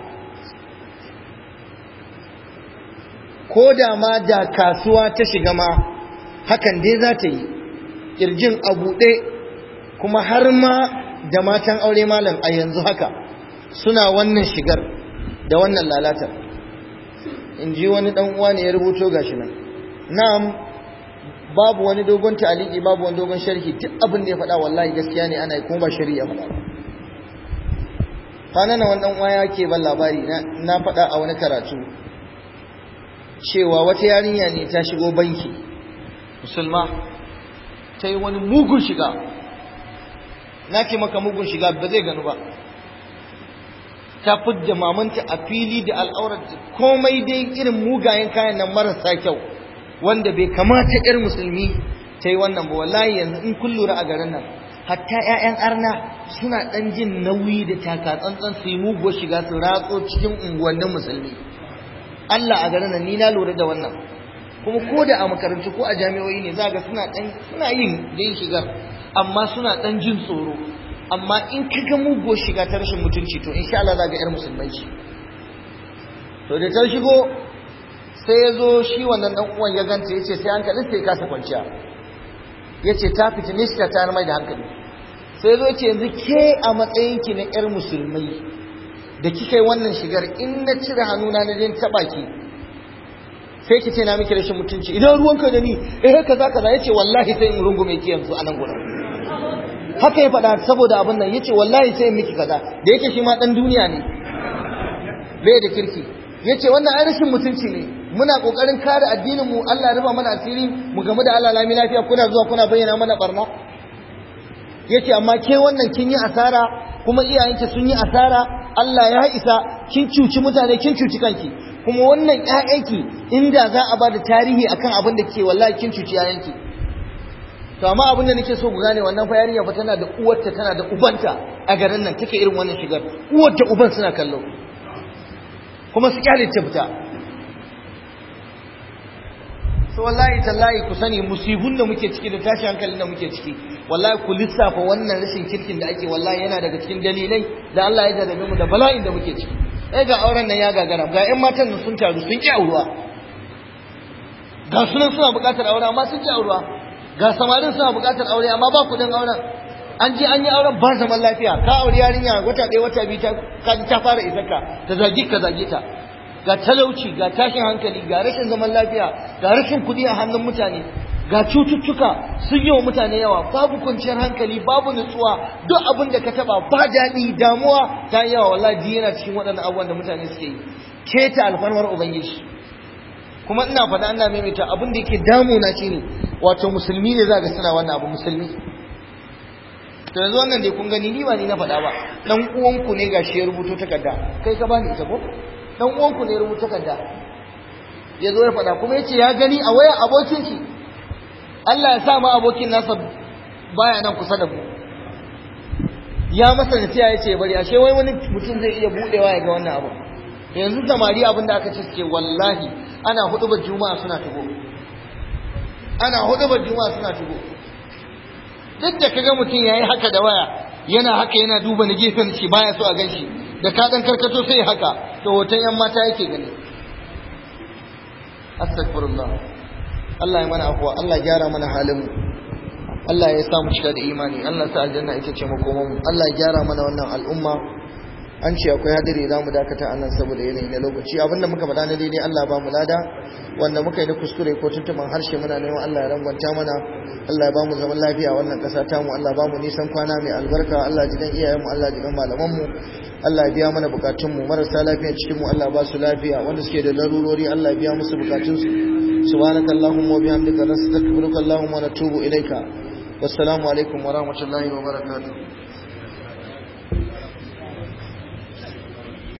ko da ma da kasuwa ta shiga ma hakan dai za ta yi, kirjin a buɗe. Kuma har ma da matan aure malam a yanzu haka suna wannan shigar da wannan lalatar. In ji wani ɗan uwa ne ya rubuto gashi nan. Na'am, babu wani dogon ta'aliki, babu wani dogon sharhi, duk abin da ya faɗa wallahi gaskiya ne, ana yi kuma ba shari'a faɗa ba. Kwanan nan wani ɗan uwa ya ke ban labari, na faɗa a wani karatu cewa wata yarinya ne ta shigo banki musulma, ta yi wani mugun shiga. Na ce maka mugun shiga ba zai gano ba. Ta fidda mamanta a fili da al'aurar, komai dai irin mugayen kayan nan marasa kyau wanda bai kamata ƴar musulmi ta yi wannan ba. Wallahi yanzu in kun lura a garin nan hatta ƴaƴan arna suna dan jin nauyi da taka tsantsan su yi mugo shiga su ratso cikin unguwannin musulmi. Allah a garin nan ni na lura da wannan, kuma ko da a makarantu ko a jami'o'i ne za ga suna dan suna yin yin shigar, amma suna dan jin tsoro. Amma in ka ga mugo shiga ta rashin mutunci to insha Allah za ga ƴar musulmai ce. To da ta shigo sai ya zo shi wannan dan uwan ya ganta yace sai hankalin sai kasa kwanciya, yace ta fitine shi ta tayar mai da hankali. Sai zo yace yanzu ke a matsayin ki na ƴar musulmai da kika yi wannan shigar, in na cire hannuna na jin taba ki sai ki ce na miki rashin mutunci, idan ruwanka da ni eh kaza kaza. Yace wallahi sai in rungume ki yanzu a nan gurin. Haka ya faɗa saboda abin nan, yace wallahi sai in miki kaza. Da yake shi ma dan duniya ne bai da kirki, yace wannan ai rashin mutunci ne, muna kokarin kare addinin mu, Allah ya rufa mana asiri mu gamu da Allah lami lafiya, kuna zuwa kuna bayyana mana barna. Yace amma ke wannan kin yi asara, kuma iyayenki sun yi asara, Allah ya isa, kin cuci mutane kin cuci kanki, kuma wannan ƴaƴanki inda za a bada tarihi akan abin da kike wallahi kin cuci ƴaƴanki. To amma abin da nake so ku gane, wannan fa yarinya fa tana da uwarta tana da ubanta a garin nan take irin wannan shigar, uwar da uban suna kallo kuma su kyale ta fita. So wallahi tallahi ku sani musibun da muke ciki da tashi hankalin da muke ciki, wallahi ku lissafa wannan rashin kirkin da ake, wallahi yana daga cikin dalilai da Allah ya jarrabe mu da bala'in da muke ciki. Eh ga auren nan ya gagara, ga ƴan matan nan sun taru sun ki auruwa, ga sunan suna buƙatar aure amma sun ki auruwa, ga samarin suna buƙatar aure amma ba kuɗin auren. An je an yi auren ba zaman lafiya, ka aure yarinya wata ɗaya wata biyu ta ta fara isarka ta zagi ka zage ta. Ga talauci, ga tashin hankali, ga rashin zaman lafiya, ga rashin kuɗi a hannun mutane, ga cututtuka sun yi wa mutane yawa, babu kwanciyar hankali, babu nutsuwa, duk abin da ka taba ba daɗi, damuwa ta yi yawa. Wallahi yana cikin waɗannan abubuwan da mutane suke yi, keta alfarmar ubangiji. Kuma ina faɗa ina maimaita, abin da yake damuna shine wato musulmi ne za ga suna wannan abu, musulmi. To yanzu wannan dai kun gani ni ba ni na faɗa ba, dan uwanku ne gashi ya rubuto takarda, kai ka bani ita ko? Dan uwanku ne rubuta takarda ya zo ya faɗa, kuma yace ya gani a waya abokin shi. Allah ya sa ma abokin nasa baya nan kusa da mu, ya masa nasiha yace bari, ashe wai wani mutum zai iya budewa ya ga wannan abu. Yanzu samari abin da aka ce suke, wallahi ana hudubar juma'a suna tugo, ana hudubar juma'a suna tugo. Duk da kaga mutum yayi haka da waya, yana haka yana duba na gefen shi baya so a ganshi, da ka dan karkato sai haka, to hoton yan mata yake gani. Astaghfirullah. Allah ya mana afwa, Allah ya gyara mana halin mu, Allah ya sa mu cika da imani, Allah ya sa aljanna ita ce makoman mu, Allah ya gyara mana wannan al'umma. An ce akwai hadiri za mu dakata a nan saboda yanayi na lokaci. Abinda muka faɗa na daidai Allah ba mu lada, wanda muka yi na kuskure ko tuntuban harshe muna neman Allah ya rangwanta mana. Allah ya ba mu zaman lafiya a wannan ƙasa tamu, Allah ba mu nisan kwana mai albarka, Allah ji dan iyayenmu, Allah ji dan malamanmu, Allah ya biya mana bukatunmu. Marasa lafiya cikin mu Allah ba su lafiya, wanda suke da larurori Allah ya biya musu bukatunsu. Subhanakallahumma wa bihamdika nastaghfiruka Allahumma wa natubu ilaika. Wassalamu alaikum wa rahmatullahi wa barakatuh.